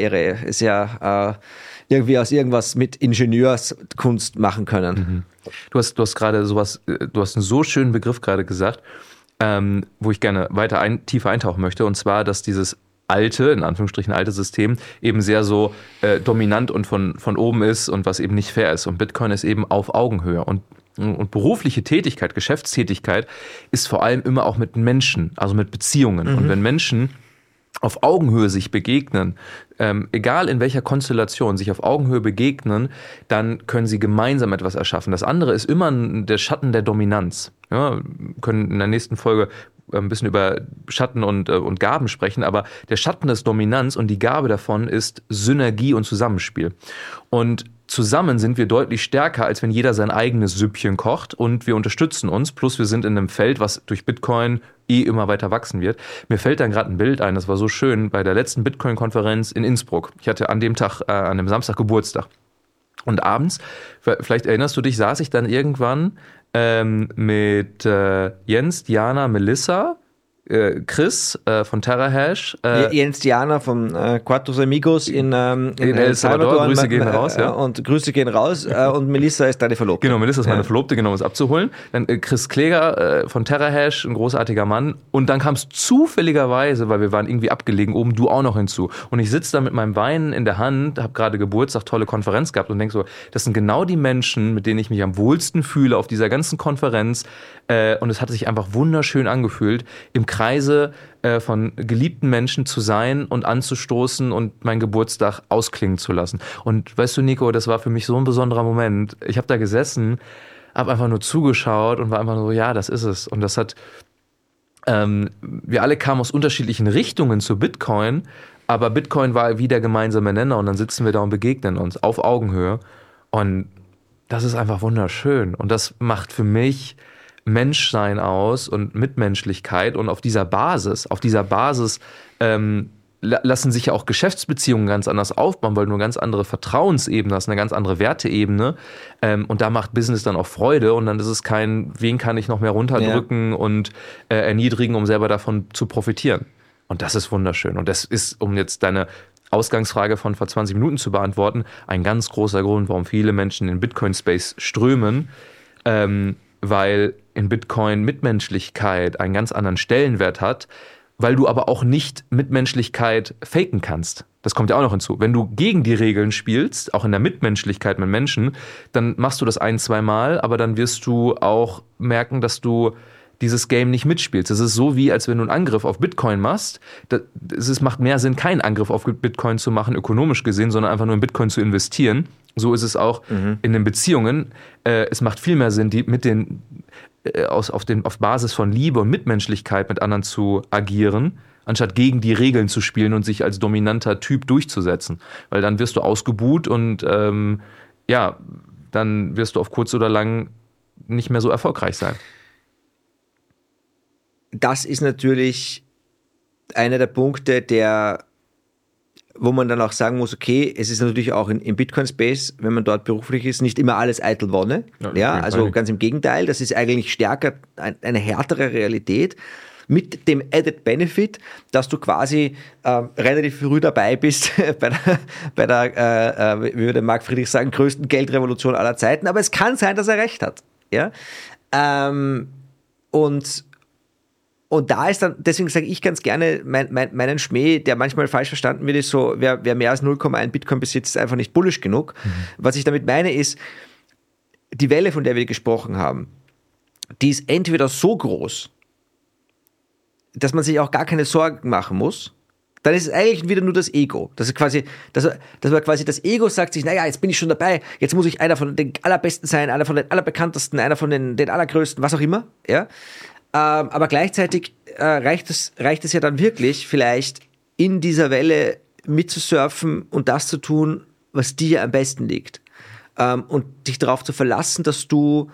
irgendwie aus irgendwas mit Ingenieurskunst machen können. Mhm. Du hast gerade sowas, du hast einen so schönen Begriff gerade gesagt, wo ich gerne weiter tiefer eintauchen möchte, und zwar, dass dieses alte, in Anführungsstrichen alte System eben sehr so dominant und von oben ist und was eben nicht fair ist. Und Bitcoin ist eben auf Augenhöhe. Und berufliche Tätigkeit, Geschäftstätigkeit ist vor allem immer auch mit Menschen, also mit Beziehungen. Mhm. Und wenn Menschen auf Augenhöhe sich begegnen, egal in welcher Konstellation, sich auf Augenhöhe begegnen, dann können sie gemeinsam etwas erschaffen. Das andere ist immer der Schatten der Dominanz. Ja, wir können in der nächsten Folge ein bisschen über Schatten und Gaben sprechen, aber der Schatten ist Dominanz und die Gabe davon ist Synergie und Zusammenspiel. Und zusammen sind wir deutlich stärker, als wenn jeder sein eigenes Süppchen kocht, und wir unterstützen uns, plus wir sind in einem Feld, was durch Bitcoin immer weiter wachsen wird. Mir fällt dann gerade ein Bild ein, das war so schön, bei der letzten Bitcoin-Konferenz in Innsbruck. Ich hatte an dem Tag, an dem Samstag Geburtstag. Und abends, vielleicht erinnerst du dich, saß ich dann irgendwann mit Jens, Diana, Melissa Chris von TerraHash. Jens Diana von Cuatro Amigos in El Salvador. Grüße gehen raus. Ja. Und Grüße gehen raus. Und Melissa ist deine Verlobte. Genau, Melissa ist meine Verlobte, genau, um es abzuholen. Dann Chris Kläger von TerraHash, ein großartiger Mann. Und dann kam es zufälligerweise, weil wir waren irgendwie abgelegen, oben du auch noch hinzu. Und ich sitze da mit meinem Wein in der Hand, habe gerade Geburtstag, tolle Konferenz gehabt und denke so, das sind genau die Menschen, mit denen ich mich am wohlsten fühle auf dieser ganzen Konferenz. Und es hat sich einfach wunderschön angefühlt, im Kreise von geliebten Menschen zu sein und anzustoßen und meinen Geburtstag ausklingen zu lassen. Und weißt du, Nico, das war für mich so ein besonderer Moment. Ich habe da gesessen, habe einfach nur zugeschaut und war einfach so, ja, das ist es. Und das hat, wir alle kamen aus unterschiedlichen Richtungen zu Bitcoin, aber Bitcoin war wie der gemeinsame Nenner und dann sitzen wir da und begegnen uns auf Augenhöhe. Und das ist einfach wunderschön. Und das macht für mich Menschsein aus und Mitmenschlichkeit und auf dieser Basis lassen sich ja auch Geschäftsbeziehungen ganz anders aufbauen, weil du eine ganz andere Vertrauensebene hast, eine ganz andere Werteebene und da macht Business dann auch Freude und dann ist es kein, wen kann ich noch mehr runterdrücken und erniedrigen, um selber davon zu profitieren. Und das ist wunderschön und das ist, um jetzt deine Ausgangsfrage von vor 20 Minuten zu beantworten, ein ganz großer Grund, warum viele Menschen in Bitcoin-Space strömen, weil in Bitcoin Mitmenschlichkeit einen ganz anderen Stellenwert hat, weil du aber auch nicht Mitmenschlichkeit faken kannst. Das kommt ja auch noch hinzu. Wenn du gegen die Regeln spielst, auch in der Mitmenschlichkeit mit Menschen, dann machst du das 1-2 Mal, aber dann wirst du auch merken, dass du dieses Game nicht mitspielst. Es ist so, wie als wenn du einen Angriff auf Bitcoin machst. Es macht mehr Sinn, keinen Angriff auf Bitcoin zu machen, ökonomisch gesehen, sondern einfach nur in Bitcoin zu investieren. So ist es auch in den Beziehungen. Es macht viel mehr Sinn, die auf Basis von Liebe und Mitmenschlichkeit mit anderen zu agieren, anstatt gegen die Regeln zu spielen und sich als dominanter Typ durchzusetzen. Weil dann wirst du ausgebuht und dann wirst du auf kurz oder lang nicht mehr so erfolgreich sein. Das ist natürlich einer der Punkte, wo man dann auch sagen muss, okay, es ist natürlich auch im Bitcoin-Space, wenn man dort beruflich ist, nicht immer alles eitel Wonne. Ja, also ganz im Gegenteil, das ist eigentlich stärker eine härtere Realität mit dem Added Benefit, dass du quasi relativ früh dabei bist bei der wie würde Marc Friedrich sagen, größten Geldrevolution aller Zeiten. Aber es kann sein, dass er recht hat. Ja? Und da ist dann, deswegen sage ich ganz gerne, meinen Schmäh, der manchmal falsch verstanden wird, ist so, wer mehr als 0,1 Bitcoin besitzt, ist einfach nicht bullish genug. Was ich damit meine ist, die Welle, von der wir gesprochen haben, die ist entweder so groß, dass man sich auch gar keine Sorgen machen muss, dann ist es eigentlich wieder nur das Ego. Das ist quasi, dass man quasi das Ego sagt sich, naja, jetzt bin ich schon dabei, jetzt muss ich einer von den Allerbesten sein, einer von den Allerbekanntesten, einer von den Allergrößten, was auch immer, ja. Aber gleichzeitig reicht es ja dann wirklich, vielleicht in dieser Welle mitzusurfen und das zu tun, was dir am besten liegt. Und dich darauf zu verlassen, dass du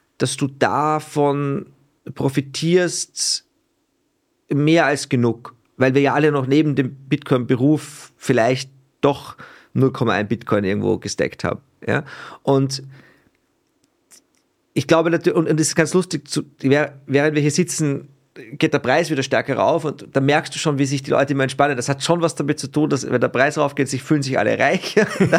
davon profitierst, mehr als genug. Weil wir ja alle noch neben dem Bitcoin-Beruf vielleicht doch 0,1 Bitcoin irgendwo gestackt haben. Ja? Und ich glaube, und das ist ganz lustig, während wir hier sitzen, geht der Preis wieder stärker rauf und da merkst du schon, wie sich die Leute immer entspannen. Das hat schon was damit zu tun, dass wenn der Preis raufgeht, fühlen sich alle reich.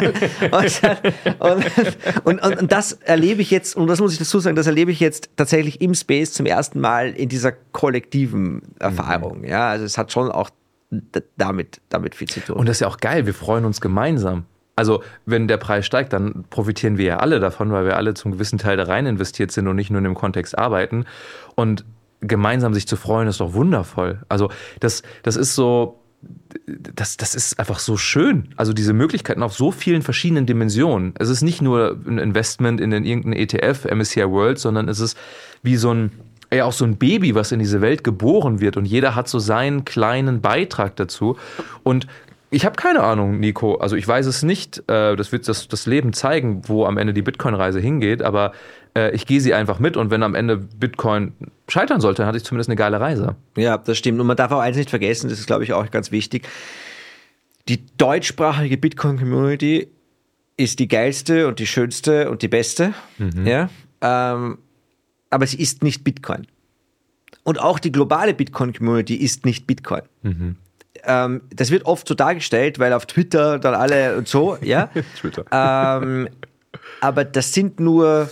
und das erlebe ich jetzt, und das muss ich dazu sagen, das erlebe ich jetzt tatsächlich im Space zum ersten Mal in dieser kollektiven Erfahrung. Ja, also es hat schon auch damit viel zu tun. Und das ist ja auch geil, wir freuen uns gemeinsam. Also wenn der Preis steigt, dann profitieren wir ja alle davon, weil wir alle zum gewissen Teil da rein investiert sind und nicht nur in dem Kontext arbeiten. Und gemeinsam sich zu freuen, ist doch wundervoll. Also das ist so, das ist einfach so schön. Also diese Möglichkeiten auf so vielen verschiedenen Dimensionen. Es ist nicht nur ein Investment in irgendeinen ETF, MSCI World, sondern es ist wie auch so ein Baby, was in diese Welt geboren wird und jeder hat so seinen kleinen Beitrag dazu. Und ich habe keine Ahnung, Nico. Also ich weiß es nicht. Das wird das Leben zeigen, wo am Ende die Bitcoin-Reise hingeht. Aber ich gehe sie einfach mit. Und wenn am Ende Bitcoin scheitern sollte, dann hatte ich zumindest eine geile Reise. Ja, das stimmt. Und man darf auch eins nicht vergessen, das ist, glaube ich, auch ganz wichtig. Die deutschsprachige Bitcoin-Community ist die geilste und die schönste und die beste. Ja? Aber sie ist nicht Bitcoin. Und auch die globale Bitcoin-Community ist nicht Bitcoin. Das wird oft so dargestellt, weil auf Twitter dann alle und so, ja. Twitter. Aber das sind nur,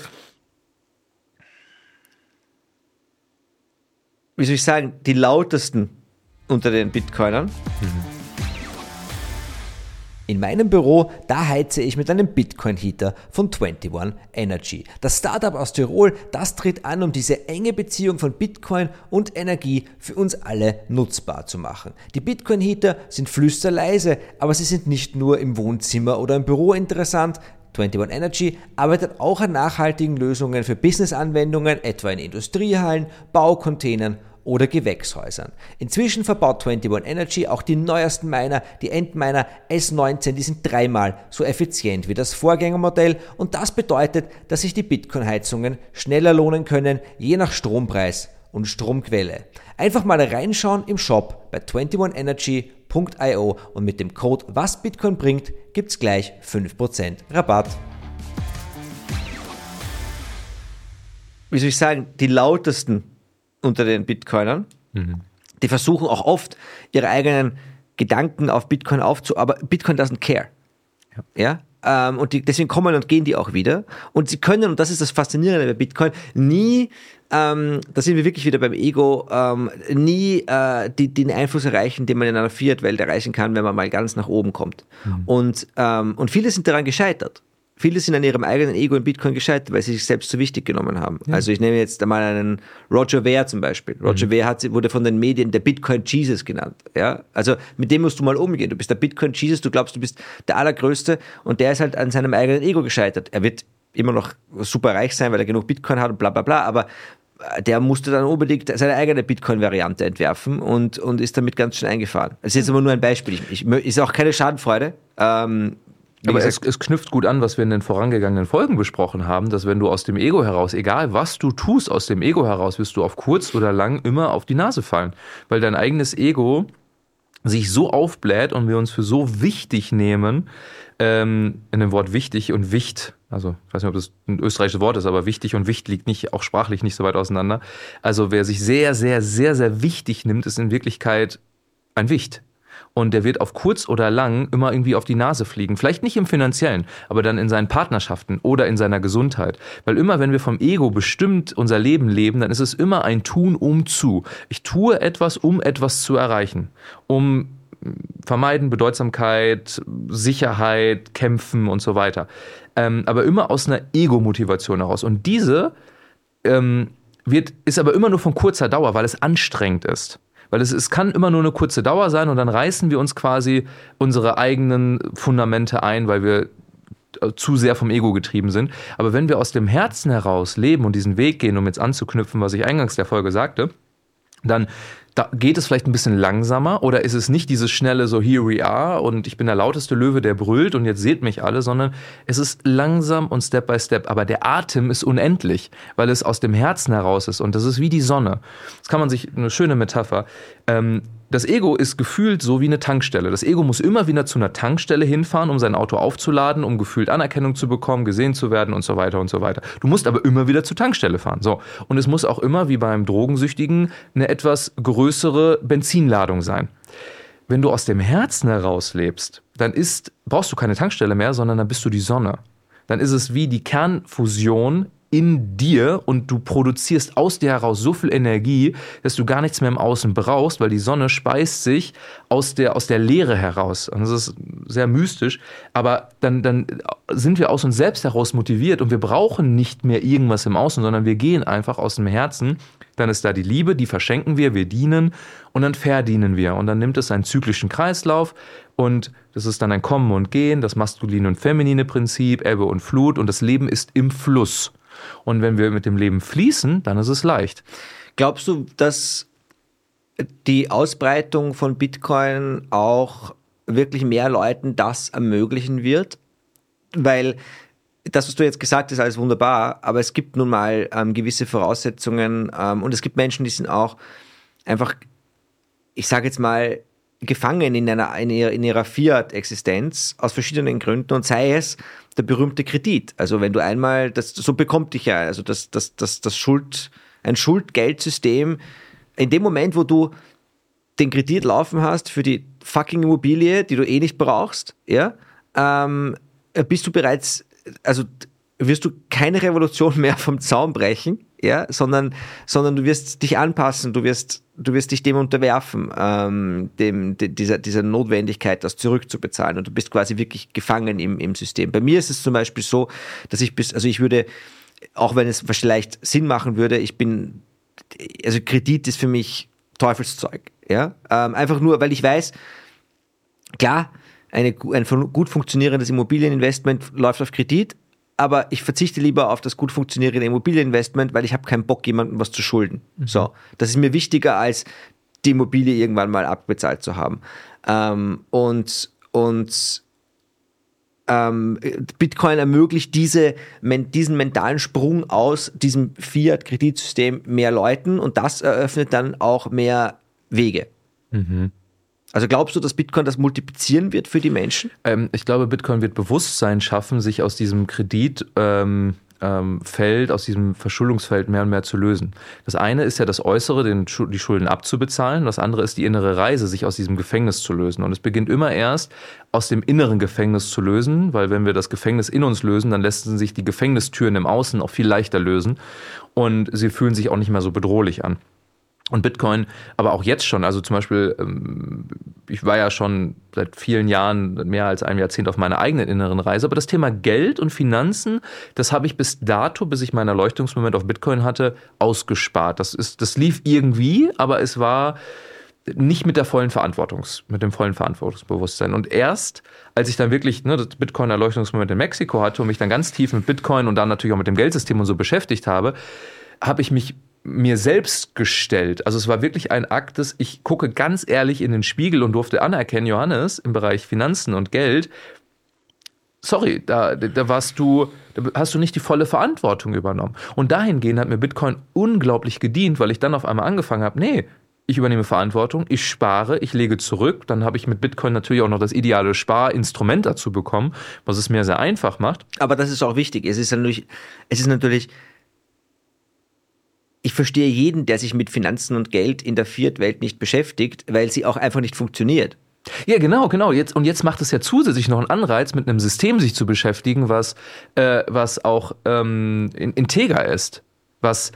wie soll ich sagen, die lautesten unter den Bitcoinern. In meinem Büro, da heize ich mit einem Bitcoin-Heater von 21 Energy. Das Startup aus Tirol, das tritt an, um diese enge Beziehung von Bitcoin und Energie für uns alle nutzbar zu machen. Die Bitcoin-Heater sind flüsterleise, aber sie sind nicht nur im Wohnzimmer oder im Büro interessant. 21 Energy arbeitet auch an nachhaltigen Lösungen für Business-Anwendungen, etwa in Industriehallen, Baucontainern oder Gewächshäusern. Inzwischen verbaut 21 Energy auch die neuesten Miner, die Endminer S19, die sind 3-mal so effizient wie das Vorgängermodell und das bedeutet, dass sich die Bitcoin-Heizungen schneller lohnen können, je nach Strompreis und Stromquelle. Einfach mal reinschauen im Shop bei 21energy.io und mit dem Code WASBitcoin bringt, gibt's gleich 5% Rabatt. Wie soll ich sagen, die lautesten unter den Bitcoinern, die versuchen auch oft, ihre eigenen Gedanken auf Bitcoin aber Bitcoin doesn't care. Ja? Und deswegen kommen und gehen die auch wieder. Und sie können, und das ist das Faszinierende bei Bitcoin, nie, da sind wir wirklich wieder beim Ego, nie den Einfluss erreichen, den man in einer Fiat-Welt erreichen kann, wenn man mal ganz nach oben kommt. Und viele sind daran gescheitert. Viele sind an ihrem eigenen Ego in Bitcoin gescheitert, weil sie sich selbst zu wichtig genommen haben. Ja. Also ich nehme jetzt einmal einen Roger Ver zum Beispiel. Roger Ver wurde von den Medien der Bitcoin Jesus genannt. Ja? Also mit dem musst du mal umgehen. Du bist der Bitcoin Jesus, du glaubst, du bist der Allergrößte und der ist halt an seinem eigenen Ego gescheitert. Er wird immer noch super reich sein, weil er genug Bitcoin hat und bla bla bla, aber der musste dann unbedingt seine eigene Bitcoin-Variante entwerfen und ist damit ganz schön eingefahren. Das ist jetzt aber nur ein Beispiel. Ist auch keine Schadenfreude. Aber es knüpft gut an, was wir in den vorangegangenen Folgen besprochen haben, dass wenn du aus dem Ego heraus, egal was du tust, aus dem Ego heraus wirst du auf kurz oder lang immer auf die Nase fallen. Weil dein eigenes Ego sich so aufbläht und wir uns für so wichtig nehmen, in dem Wort wichtig und Wicht, also ich weiß nicht, ob das ein österreichisches Wort ist, aber wichtig und Wicht liegt nicht, auch sprachlich nicht so weit auseinander. Also wer sich sehr, sehr, sehr, sehr wichtig nimmt, ist in Wirklichkeit ein Wicht. Und der wird auf kurz oder lang immer irgendwie auf die Nase fliegen. Vielleicht nicht im Finanziellen, aber dann in seinen Partnerschaften oder in seiner Gesundheit. Weil immer, wenn wir vom Ego bestimmt unser Leben leben, dann ist es immer ein Tun um zu. Ich tue etwas, um etwas zu erreichen. Um vermeiden, Bedeutsamkeit, Sicherheit, Kämpfen und so weiter. Aber immer aus einer Ego-Motivation heraus. Und diese ist aber immer nur von kurzer Dauer, weil es anstrengend ist. Weil es kann immer nur eine kurze Dauer sein und dann reißen wir uns quasi unsere eigenen Fundamente ein, weil wir zu sehr vom Ego getrieben sind. Aber wenn wir aus dem Herzen heraus leben und diesen Weg gehen, um jetzt anzuknüpfen, was ich eingangs der Folge sagte, dann geht es vielleicht ein bisschen langsamer oder ist es nicht dieses schnelle so here we are und ich bin der lauteste Löwe, der brüllt und jetzt seht mich alle, sondern es ist langsam und Step by Step. Aber der Atem ist unendlich, weil es aus dem Herzen heraus ist und das ist wie die Sonne. Das kann man sich, eine schöne Metapher, das Ego ist gefühlt so wie eine Tankstelle. Das Ego muss immer wieder zu einer Tankstelle hinfahren, um sein Auto aufzuladen, um gefühlt Anerkennung zu bekommen, gesehen zu werden und so weiter und so weiter. Du musst aber immer wieder zur Tankstelle fahren. So. Und es muss auch immer, wie beim Drogensüchtigen, eine etwas größere Benzinladung sein. Wenn du aus dem Herzen heraus lebst, dann brauchst du keine Tankstelle mehr, sondern dann bist du die Sonne. Dann ist es wie die Kernfusion in dir und du produzierst aus dir heraus so viel Energie, dass du gar nichts mehr im Außen brauchst, weil die Sonne speist sich aus der Leere heraus. Und das ist sehr mystisch, aber dann sind wir aus uns selbst heraus motiviert und wir brauchen nicht mehr irgendwas im Außen, sondern wir gehen einfach aus dem Herzen. Dann ist da die Liebe, die verschenken wir dienen und dann verdienen wir. Und dann nimmt es einen zyklischen Kreislauf und das ist dann ein Kommen und Gehen, das maskuline und feminine Prinzip, Ebbe und Flut und das Leben ist im Fluss. Und wenn wir mit dem Leben fließen, dann ist es leicht. Glaubst du, dass die Ausbreitung von Bitcoin auch wirklich mehr Leuten das ermöglichen wird? Weil das, was du jetzt gesagt hast, ist alles wunderbar, aber es gibt nun mal gewisse Voraussetzungen und es gibt Menschen, die sind auch einfach, ich sage jetzt mal, gefangen in ihrer Fiat-Existenz aus verschiedenen Gründen und sei es der berühmte Kredit. Also wenn du einmal, so bekommt dich ja, also ein Schuldgeldsystem, in dem Moment, wo du den Kredit laufen hast für die fucking Immobilie, die du eh nicht brauchst, ja, bist du bereits, also wirst du keine Revolution mehr vom Zaun brechen, ja, sondern du wirst dich anpassen, du wirst dich dem unterwerfen, dieser Notwendigkeit, das zurückzubezahlen, und du bist quasi wirklich gefangen im System. Bei mir ist es zum Beispiel so, dass ich würde, auch wenn es vielleicht Sinn machen würde, also Kredit ist für mich Teufelszeug, ja, einfach nur, weil ich weiß, klar, ein gut funktionierendes Immobilieninvestment läuft auf Kredit, aber ich verzichte lieber auf das gut funktionierende Immobilieninvestment, weil ich habe keinen Bock, jemandem was zu schulden. So, das ist mir wichtiger, als die Immobilie irgendwann mal abbezahlt zu haben. Bitcoin ermöglicht diesen mentalen Sprung aus diesem Fiat-Kreditsystem mehr Leuten, und das eröffnet dann auch mehr Wege. Also glaubst du, dass Bitcoin das multiplizieren wird für die Menschen? Ich glaube, Bitcoin wird Bewusstsein schaffen, sich aus diesem Kreditfeld, aus diesem Verschuldungsfeld mehr und mehr zu lösen. Das eine ist ja das Äußere, die Schulden abzubezahlen. Das andere ist die innere Reise, sich aus diesem Gefängnis zu lösen. Und es beginnt immer erst aus dem inneren Gefängnis zu lösen, weil wenn wir das Gefängnis in uns lösen, dann lassen sich die Gefängnistüren im Außen auch viel leichter lösen und sie fühlen sich auch nicht mehr so bedrohlich an. Und Bitcoin, aber auch jetzt schon, also zum Beispiel, ich war ja schon seit vielen Jahren, mehr als einem Jahrzehnt auf meiner eigenen inneren Reise, aber das Thema Geld und Finanzen, das habe ich bis dato, bis ich meinen Erleuchtungsmoment auf Bitcoin hatte, ausgespart. Das lief irgendwie, aber es war nicht mit dem vollen Verantwortungsbewusstsein. Und erst, als ich dann wirklich das Bitcoin-Erleuchtungsmoment in Mexiko hatte und mich dann ganz tief mit Bitcoin und dann natürlich auch mit dem Geldsystem und so beschäftigt habe, habe ich mich mir selbst gestellt. Also es war wirklich ein Akt, ich gucke ganz ehrlich in den Spiegel und durfte anerkennen, Johannes, im Bereich Finanzen und Geld, sorry, da hast du nicht die volle Verantwortung übernommen. Und dahingehend hat mir Bitcoin unglaublich gedient, weil ich dann auf einmal angefangen habe, ich übernehme Verantwortung, ich spare, ich lege zurück. Dann habe ich mit Bitcoin natürlich auch noch das ideale Sparinstrument dazu bekommen, was es mir sehr einfach macht. Aber das ist auch wichtig. Es ist natürlich ich verstehe jeden, der sich mit Finanzen und Geld in der Fiat-Welt nicht beschäftigt, weil sie auch einfach nicht funktioniert. Ja, genau. Jetzt macht es ja zusätzlich noch einen Anreiz, mit einem System sich zu beschäftigen, was auch integer ist. Was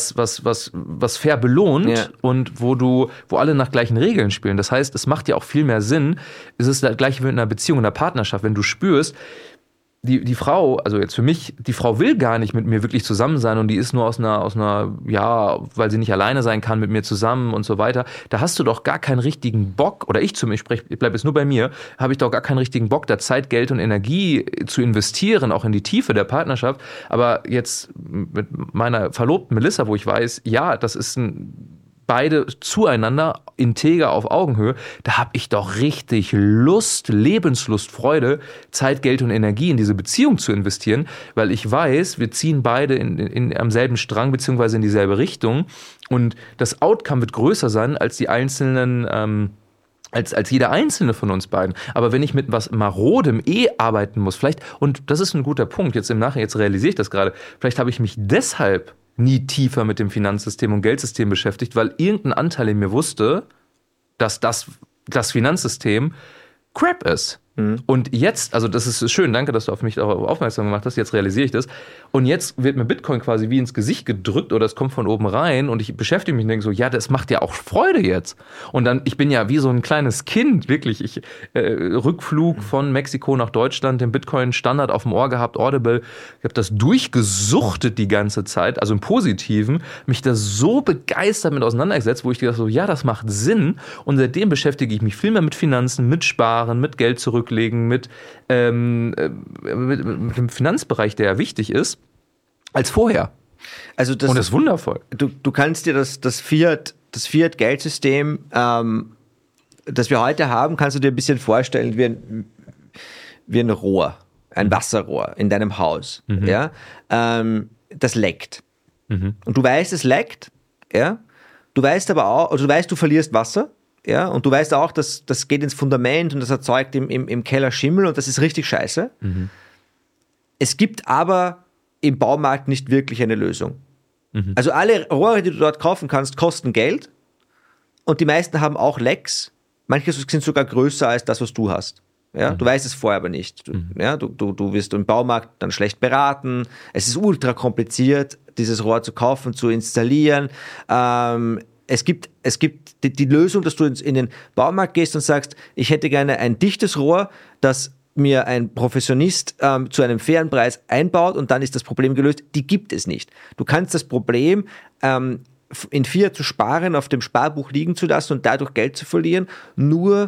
fair belohnt, ja, und wo alle nach gleichen Regeln spielen. Das heißt, es macht ja auch viel mehr Sinn. Es ist das Gleiche wie in einer Beziehung, in einer Partnerschaft. Wenn du spürst, die Frau, also jetzt für mich, die Frau will gar nicht mit mir wirklich zusammen sein und die ist nur aus einer, weil sie nicht alleine sein kann, mit mir zusammen und so weiter. Da hast du doch gar keinen richtigen Bock, oder ich bleibe jetzt nur bei mir, habe ich doch gar keinen richtigen Bock, da Zeit, Geld und Energie zu investieren, auch in die Tiefe der Partnerschaft. Aber jetzt mit meiner Verlobten Melissa, wo ich weiß, ja, das ist beide zueinander, integer auf Augenhöhe, da habe ich doch richtig Lust, Lebenslust, Freude, Zeit, Geld und Energie in diese Beziehung zu investieren, weil ich weiß, wir ziehen beide am selben Strang beziehungsweise in dieselbe Richtung, und das Outcome wird größer sein als die einzelnen als jeder einzelne von uns beiden. Aber wenn ich mit was Marodem arbeiten muss, vielleicht, und das ist ein guter Punkt, jetzt im Nachhinein, jetzt realisiere ich das gerade, vielleicht habe ich mich deshalb nie tiefer mit dem Finanzsystem und Geldsystem beschäftigt, weil irgendein Anteil in mir wusste, dass das Finanzsystem Crap ist. Und jetzt, also das ist schön, danke, dass du auf mich darauf aufmerksam gemacht hast, jetzt realisiere ich das. Und jetzt wird mir Bitcoin quasi wie ins Gesicht gedrückt oder es kommt von oben rein und ich beschäftige mich und denke so, ja, das macht ja auch Freude jetzt. Und dann, ich bin ja wie so ein kleines Kind, wirklich. Rückflug von Mexiko nach Deutschland, den Bitcoin-Standard auf dem Ohr gehabt, Audible. Ich habe das durchgesuchtet die ganze Zeit, also im Positiven, mich da so begeistert mit auseinandergesetzt, wo ich gedacht so, ja, das macht Sinn. Und seitdem beschäftige ich mich viel mehr mit Finanzen, mit Sparen, mit Geld zurücklegen, mit dem Finanzbereich, der ja wichtig ist, als vorher. Also und das ist wundervoll. Du kannst dir das Fiat-Geldsystem, das wir heute haben, kannst du dir ein bisschen vorstellen wie ein Rohr, ein Wasserrohr in deinem Haus. Ja? Das leckt. Und du weißt, es leckt. Ja? Du weißt aber auch, also du weißt, du verlierst Wasser. Ja, und du weißt auch, dass das geht ins Fundament und das erzeugt im Keller Schimmel und das ist richtig scheiße. Es gibt aber im Baumarkt nicht wirklich eine Lösung. Also alle Rohre, die du dort kaufen kannst, kosten Geld, und die meisten haben auch Lecks. Manche sind sogar größer als das, was du hast. Ja, du weißt es vorher aber nicht. Du wirst im Baumarkt dann schlecht beraten. Es ist ultra kompliziert, dieses Rohr zu kaufen, zu installieren. Es gibt die Lösung, dass du in den Baumarkt gehst und sagst, ich hätte gerne ein dichtes Rohr, das mir ein Professionist zu einem fairen Preis einbaut und dann ist das Problem gelöst. Die gibt es nicht. Du kannst das Problem in Fiat zu sparen, auf dem Sparbuch liegen zu lassen und dadurch Geld zu verlieren, nur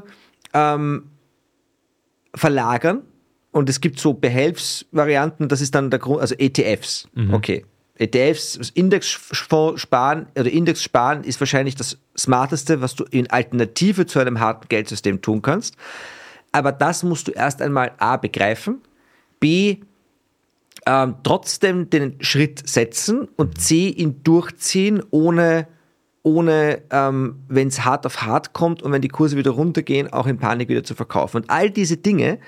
verlagern. Und es gibt so Behelfsvarianten, das ist dann der Grund, also ETFs. Okay. ETFs, Indexfonds sparen oder Index sparen ist wahrscheinlich das Smarteste, was du in Alternative zu einem harten Geldsystem tun kannst. Aber das musst du erst einmal A, begreifen, B, trotzdem den Schritt setzen und C, ihn durchziehen, ohne wenn es hart auf hart kommt und wenn die Kurse wieder runtergehen, auch in Panik wieder zu verkaufen. Und all diese Dinge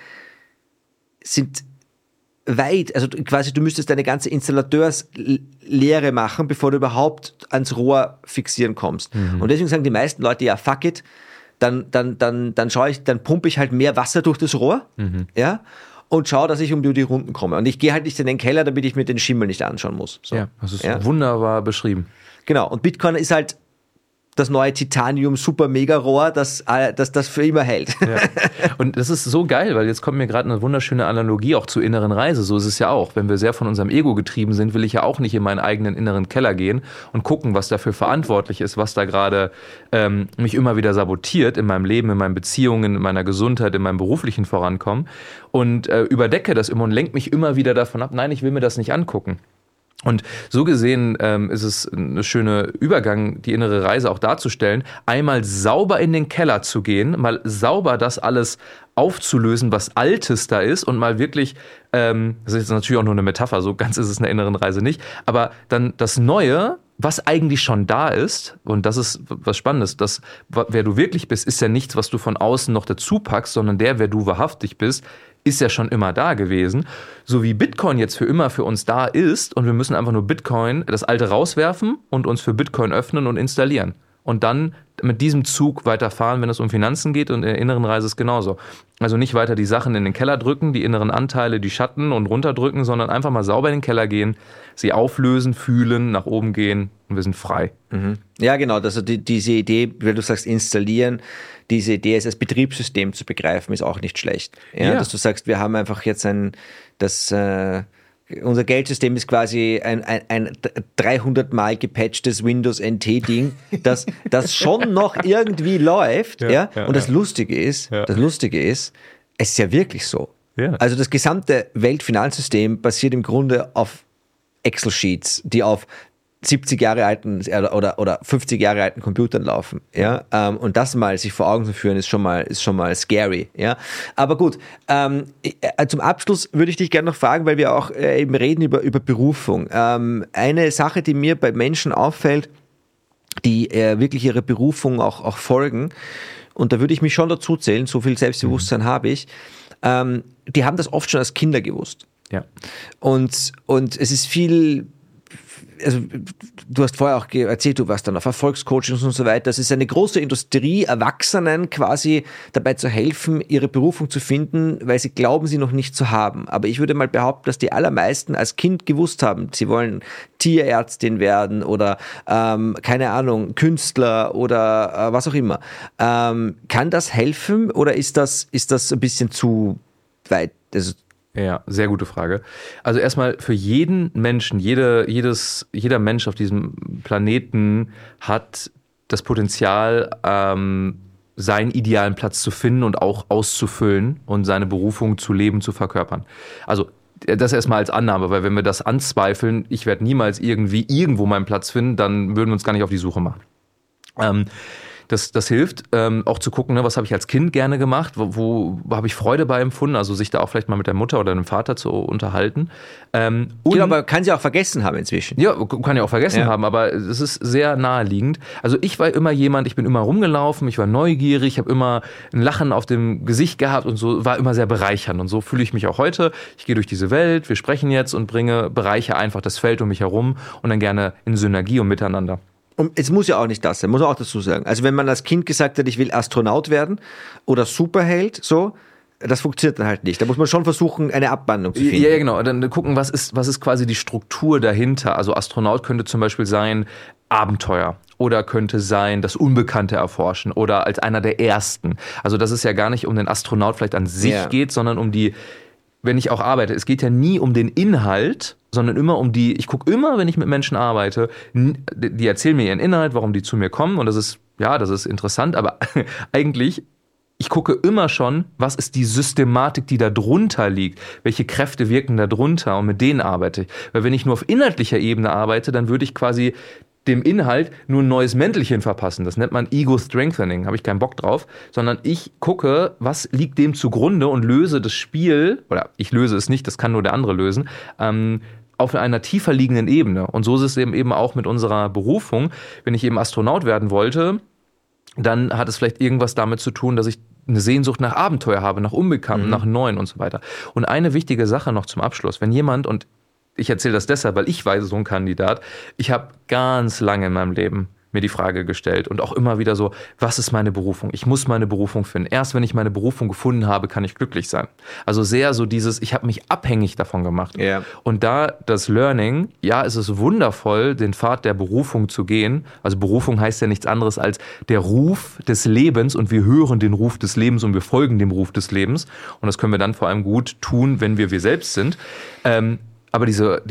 sind weit, also quasi du müsstest deine ganze Installateurs-Lehre machen, bevor du überhaupt ans Rohr fixieren kommst. Und deswegen sagen die meisten Leute, ja, fuck it, dann pumpe ich halt mehr Wasser durch das Rohr, ja, und schaue, dass ich um die Runden komme. Und ich gehe halt nicht in den Keller, damit ich mir den Schimmel nicht anschauen muss. So. Ja, das ist wunderbar beschrieben. Genau, und Bitcoin ist halt das neue Titanium-Super-Mega-Rohr, das für immer hält. Ja. Und das ist so geil, weil jetzt kommt mir gerade eine wunderschöne Analogie auch zur inneren Reise. So ist es ja auch. Wenn wir sehr von unserem Ego getrieben sind, will ich ja auch nicht in meinen eigenen inneren Keller gehen und gucken, was dafür verantwortlich ist, was da gerade mich immer wieder sabotiert in meinem Leben, in meinen Beziehungen, in meiner Gesundheit, in meinem beruflichen Vorankommen und überdecke das immer und lenke mich immer wieder davon ab, nein, ich will mir das nicht angucken. Und so gesehen ist es ein schöner Übergang, die innere Reise auch darzustellen, einmal sauber in den Keller zu gehen, mal sauber das alles aufzulösen, was Altes da ist und mal wirklich, das ist jetzt natürlich auch nur eine Metapher, so ganz ist es in der inneren Reise nicht, aber dann das Neue, was eigentlich schon da ist, und das ist was Spannendes, das, wer du wirklich bist, ist ja nichts, was du von außen noch dazu packst, sondern wer du wahrhaftig bist, ist ja schon immer da gewesen. So wie Bitcoin jetzt für immer für uns da ist und wir müssen einfach nur Bitcoin, das Alte rauswerfen und uns für Bitcoin öffnen und installieren. Und dann mit diesem Zug weiterfahren, wenn es um Finanzen geht, und in der inneren Reise ist genauso. Also nicht weiter die Sachen in den Keller drücken, die inneren Anteile, die Schatten und runterdrücken, sondern einfach mal sauber in den Keller gehen, sie auflösen, fühlen, nach oben gehen und wir sind frei. Ja, genau. Also diese Idee, weil du sagst installieren, diese Idee, es als Betriebssystem zu begreifen, ist auch nicht schlecht. Ja. Dass du sagst, wir haben einfach jetzt unser Geldsystem ist quasi ein 300 Mal gepatchtes Windows NT-Ding, das schon noch irgendwie läuft. Und das Lustige ist, es ist ja wirklich so. Ja. Also das gesamte Weltfinanzsystem basiert im Grunde auf Excel-Sheets, die auf 70 Jahre alten oder 50 Jahre alten Computern laufen, ja, und das mal sich vor Augen zu führen, ist schon mal scary, ja. Aber gut, zum Abschluss würde ich dich gerne noch fragen, weil wir auch eben reden über Berufung. Eine Sache, die mir bei Menschen auffällt, die wirklich ihre Berufung auch folgen, und da würde ich mich schon dazu zählen, so viel Selbstbewusstsein habe ich, die haben das oft schon als Kinder gewusst. Ja. Und es ist viel. Also, du hast vorher auch erzählt, du warst dann auf Erfolgscoachings und so weiter. Das ist eine große Industrie, Erwachsenen quasi dabei zu helfen, ihre Berufung zu finden, weil sie glauben, sie noch nicht zu haben. Aber ich würde mal behaupten, dass die allermeisten als Kind gewusst haben, sie wollen Tierärztin werden oder, keine Ahnung, Künstler oder was auch immer. Kann das helfen oder ist das ein bisschen zu weit? Also, ja, sehr gute Frage. Also erstmal für jeden Menschen, jeder Mensch auf diesem Planeten hat das Potenzial, seinen idealen Platz zu finden und auch auszufüllen und seine Berufung zu leben, zu verkörpern. Also das erstmal als Annahme, weil wenn wir das anzweifeln, ich werde niemals irgendwo meinen Platz finden, dann würden wir uns gar nicht auf die Suche machen. Das hilft, auch zu gucken, ne, was habe ich als Kind gerne gemacht, wo habe ich Freude bei empfunden, also sich da auch vielleicht mal mit der Mutter oder dem Vater zu unterhalten. Genau, aber kann sie auch vergessen haben inzwischen. Ja, kann ja auch vergessen haben, aber es ist sehr naheliegend. Also ich war immer ich bin immer rumgelaufen, ich war neugierig, ich habe immer ein Lachen auf dem Gesicht gehabt und so, war immer sehr bereichernd. Und so fühle ich mich auch heute. Ich gehe durch diese Welt, wir sprechen jetzt und bereiche einfach das Feld um mich herum und dann gerne in Synergie und miteinander. Und es muss ja auch nicht das sein, muss man auch dazu sagen. Also wenn man als Kind gesagt hat, ich will Astronaut werden oder Superheld, so, das funktioniert dann halt nicht. Da muss man schon versuchen, eine Abwandlung zu finden. Ja, genau. Dann gucken, was ist quasi die Struktur dahinter. Also Astronaut könnte zum Beispiel sein Abenteuer oder könnte sein das Unbekannte erforschen oder als einer der Ersten. Also dass es ja gar nicht um den Astronaut vielleicht an sich geht, sondern um die, wenn ich auch arbeite, es geht ja nie um den Inhalt, sondern immer um die, ich gucke immer, wenn ich mit Menschen arbeite, die erzählen mir ihren Inhalt, warum die zu mir kommen und das ist interessant, aber eigentlich ich gucke immer schon, was ist die Systematik, die da drunter liegt, welche Kräfte wirken da drunter und mit denen arbeite ich. Weil wenn ich nur auf inhaltlicher Ebene arbeite, dann würde ich quasi dem Inhalt nur ein neues Mäntelchen verpassen. Das nennt man Ego Strengthening, habe ich keinen Bock drauf, sondern ich gucke, was liegt dem zugrunde und löse das Spiel, oder ich löse es nicht, das kann nur der andere lösen, auf einer tiefer liegenden Ebene. Und so ist es eben auch mit unserer Berufung. Wenn ich eben Astronaut werden wollte, dann hat es vielleicht irgendwas damit zu tun, dass ich eine Sehnsucht nach Abenteuer habe, nach Unbekannten, nach Neuen und so weiter. Und eine wichtige Sache noch zum Abschluss. Wenn jemand, und ich erzähle das deshalb, weil ich weiß, so ein Kandidat, ich habe ganz lange in meinem Leben mir die Frage gestellt und auch immer wieder so, was ist meine Berufung? Ich muss meine Berufung finden. Erst wenn ich meine Berufung gefunden habe, kann ich glücklich sein. Also sehr so dieses, ich habe mich abhängig davon gemacht. Ja. Und da das Learning, ja, es ist wundervoll, den Pfad der Berufung zu gehen. Also Berufung heißt ja nichts anderes als der Ruf des Lebens und wir hören den Ruf des Lebens und wir folgen dem Ruf des Lebens. Und das können wir dann vor allem gut tun, wenn wir selbst sind. Aber diese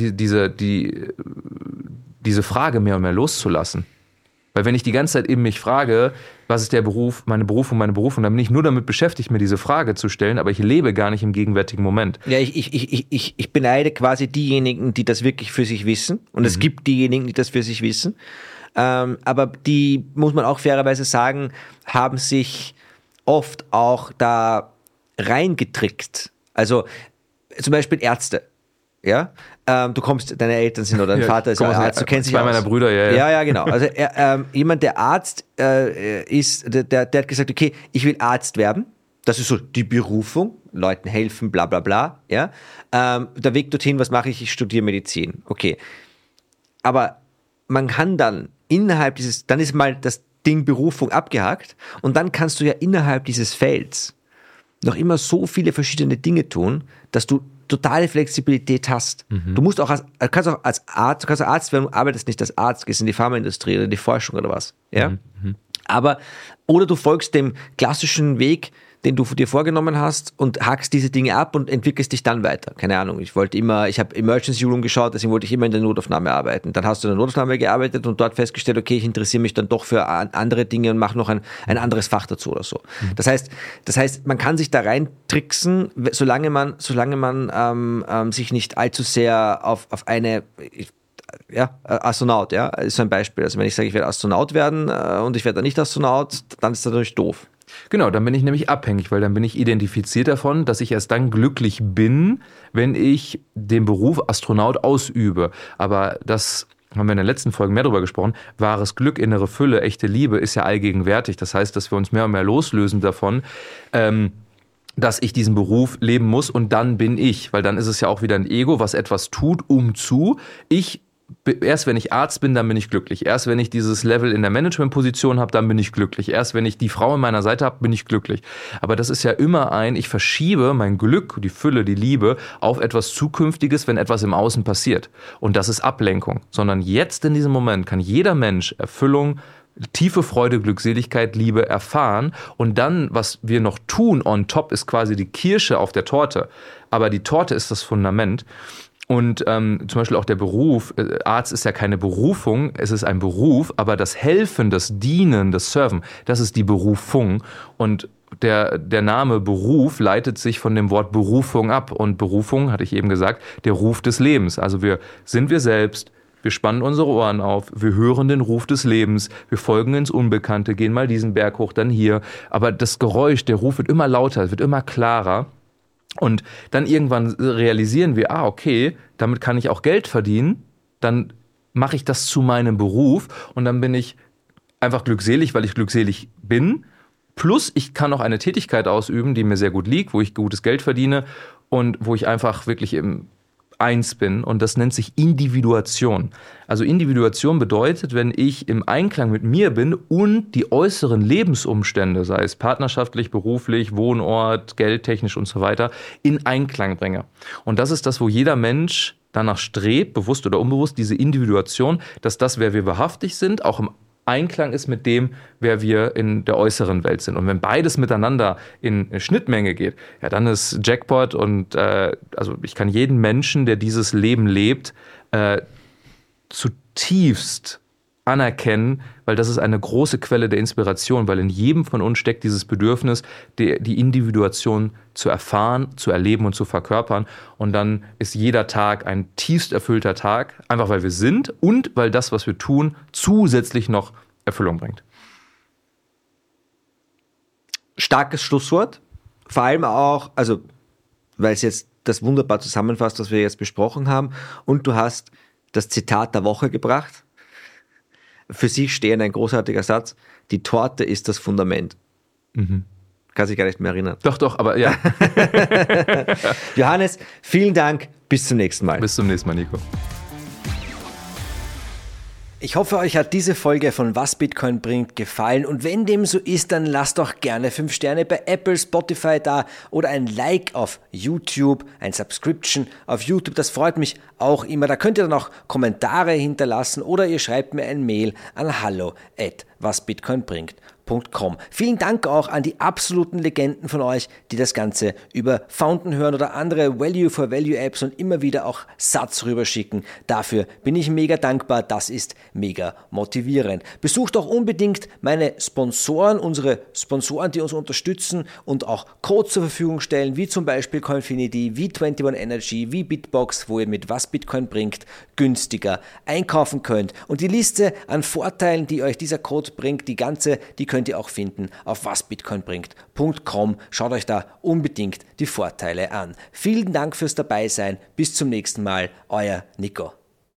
Frage mehr und mehr loszulassen. Weil wenn ich die ganze Zeit eben mich frage, was ist der Beruf, meine Berufung, dann bin ich nur damit beschäftigt, mir diese Frage zu stellen, aber ich lebe gar nicht im gegenwärtigen Moment. Ja, ich beneide quasi diejenigen, die das wirklich für sich wissen. Und es gibt diejenigen, die das für sich wissen. Aber die, muss man auch fairerweise sagen, haben sich oft auch da reingetrickt. Also zum Beispiel Ärzte. Ja, du kommst, deine Eltern sind oder dein Vater ist Arzt, du kennst dich aus. Zwei meiner Brüder, ja. Ja, genau. Also jemand, der Arzt ist, der hat gesagt, okay, ich will Arzt werden. Das ist so die Berufung, Leuten helfen, bla bla bla. Ja, der Weg dorthin, was mache ich? Ich studiere Medizin. Okay, aber man kann dann innerhalb dann ist mal das Ding Berufung abgehakt und dann kannst du ja innerhalb dieses Felds noch immer so viele verschiedene Dinge tun, dass du totale Flexibilität hast. Du musst auch kannst auch als Arzt werden, du arbeitest nicht als Arzt, gehst in die Pharmaindustrie oder in die Forschung oder was. Ja? Aber, oder du folgst dem klassischen Weg, den du dir vorgenommen hast und hackst diese Dinge ab und entwickelst dich dann weiter. Keine Ahnung, ich habe Emergency Room geschaut, deswegen wollte ich immer in der Notaufnahme arbeiten. Dann hast du in der Notaufnahme gearbeitet und dort festgestellt, okay, ich interessiere mich dann doch für andere Dinge und mache noch ein anderes Fach dazu oder so. Das heißt, man kann sich da rein tricksen, solange man sich nicht allzu sehr auf eine Astronaut, ja, ist so ein Beispiel. Also wenn ich sage, ich werde Astronaut werden und ich werde dann nicht Astronaut, dann ist das natürlich doof. Genau, dann bin ich nämlich abhängig, weil dann bin ich identifiziert davon, dass ich erst dann glücklich bin, wenn ich den Beruf Astronaut ausübe. Aber das haben wir in der letzten Folge mehr darüber gesprochen, wahres Glück, innere Fülle, echte Liebe ist ja allgegenwärtig. Das heißt, dass wir uns mehr und mehr loslösen davon, dass ich diesen Beruf leben muss und dann bin ich. Weil dann ist es ja auch wieder ein Ego, was etwas tut, erst wenn ich Arzt bin, dann bin ich glücklich. Erst wenn ich dieses Level in der Managementposition habe, dann bin ich glücklich. Erst wenn ich die Frau an meiner Seite habe, bin ich glücklich. Aber das ist ja immer ich verschiebe mein Glück, die Fülle, die Liebe auf etwas Zukünftiges, wenn etwas im Außen passiert. Und das ist Ablenkung. Sondern jetzt in diesem Moment kann jeder Mensch Erfüllung, tiefe Freude, Glückseligkeit, Liebe erfahren. Und dann, was wir noch tun on top, ist quasi die Kirsche auf der Torte. Aber die Torte ist das Fundament. Und zum Beispiel auch der Beruf, Arzt ist ja keine Berufung, es ist ein Beruf, aber das Helfen, das Dienen, das Serven, das ist die Berufung. Und der Name Beruf leitet sich von dem Wort Berufung ab. Und Berufung, hatte ich eben gesagt, der Ruf des Lebens. Also wir selbst, wir spannen unsere Ohren auf, wir hören den Ruf des Lebens, wir folgen ins Unbekannte, gehen mal diesen Berg hoch, dann hier. Aber das Geräusch, der Ruf wird immer lauter, wird immer klarer. Und dann irgendwann realisieren wir, okay, damit kann ich auch Geld verdienen, dann mache ich das zu meinem Beruf und dann bin ich einfach glückselig, weil ich glückselig bin. Plus ich kann auch eine Tätigkeit ausüben, die mir sehr gut liegt, wo ich gutes Geld verdiene und wo ich einfach wirklich eins bin und das nennt sich Individuation. Also Individuation bedeutet, wenn ich im Einklang mit mir bin und die äußeren Lebensumstände, sei es partnerschaftlich, beruflich, Wohnort, geldtechnisch und so weiter, in Einklang bringe. Und das ist das, wo jeder Mensch danach strebt, bewusst oder unbewusst, diese Individuation, dass das, wer wir wahrhaftig sind, auch im Einklang ist mit dem, wer wir in der äußeren Welt sind. Und wenn beides miteinander in Schnittmenge geht, ja, dann ist Jackpot und also ich kann jeden Menschen, der dieses Leben lebt, zutiefst anerkennen, weil das ist eine große Quelle der Inspiration, weil in jedem von uns steckt dieses Bedürfnis, die Individuation zu erfahren, zu erleben und zu verkörpern. Und dann ist jeder Tag ein tiefst erfüllter Tag, einfach weil wir sind und weil das, was wir tun, zusätzlich noch Erfüllung bringt. Starkes Schlusswort, vor allem auch, also weil es jetzt das wunderbar zusammenfasst, was wir jetzt besprochen haben, und du hast das Zitat der Woche gebracht. Für sich stehen ein großartiger Satz: Die Torte ist das Fundament. Mhm. Kann sich gar nicht mehr erinnern. Doch, aber ja. Johannes, vielen Dank. Bis zum nächsten Mal. Bis zum nächsten Mal, Nico. Ich hoffe, euch hat diese Folge von Was Bitcoin bringt gefallen, und wenn dem so ist, dann lasst doch gerne 5 Sterne bei Apple, Spotify da oder ein Like auf YouTube, ein Subscription auf YouTube, das freut mich auch immer. Da könnt ihr dann auch Kommentare hinterlassen oder ihr schreibt mir ein Mail an hallo@wasbitcoinbringt.com. Vielen Dank auch an die absoluten Legenden von euch, die das Ganze über Fountain hören oder andere Value-for-Value-Apps und immer wieder auch Satz rüberschicken. Dafür bin ich mega dankbar, das ist mega motivierend. Besucht auch unbedingt meine Sponsoren, unsere Sponsoren, die uns unterstützen und auch Codes zur Verfügung stellen, wie zum Beispiel Coinfinity, wie 21 Energy, wie Bitbox, wo ihr mit Was Bitcoin bringt günstiger einkaufen könnt. Und die Liste an Vorteilen, die euch dieser Code bringt, die könnt ihr auch finden auf wasbitcoinbringt.com. Schaut euch da unbedingt die Vorteile an. Vielen Dank fürs Dabeisein. Bis zum nächsten Mal. Euer Nico.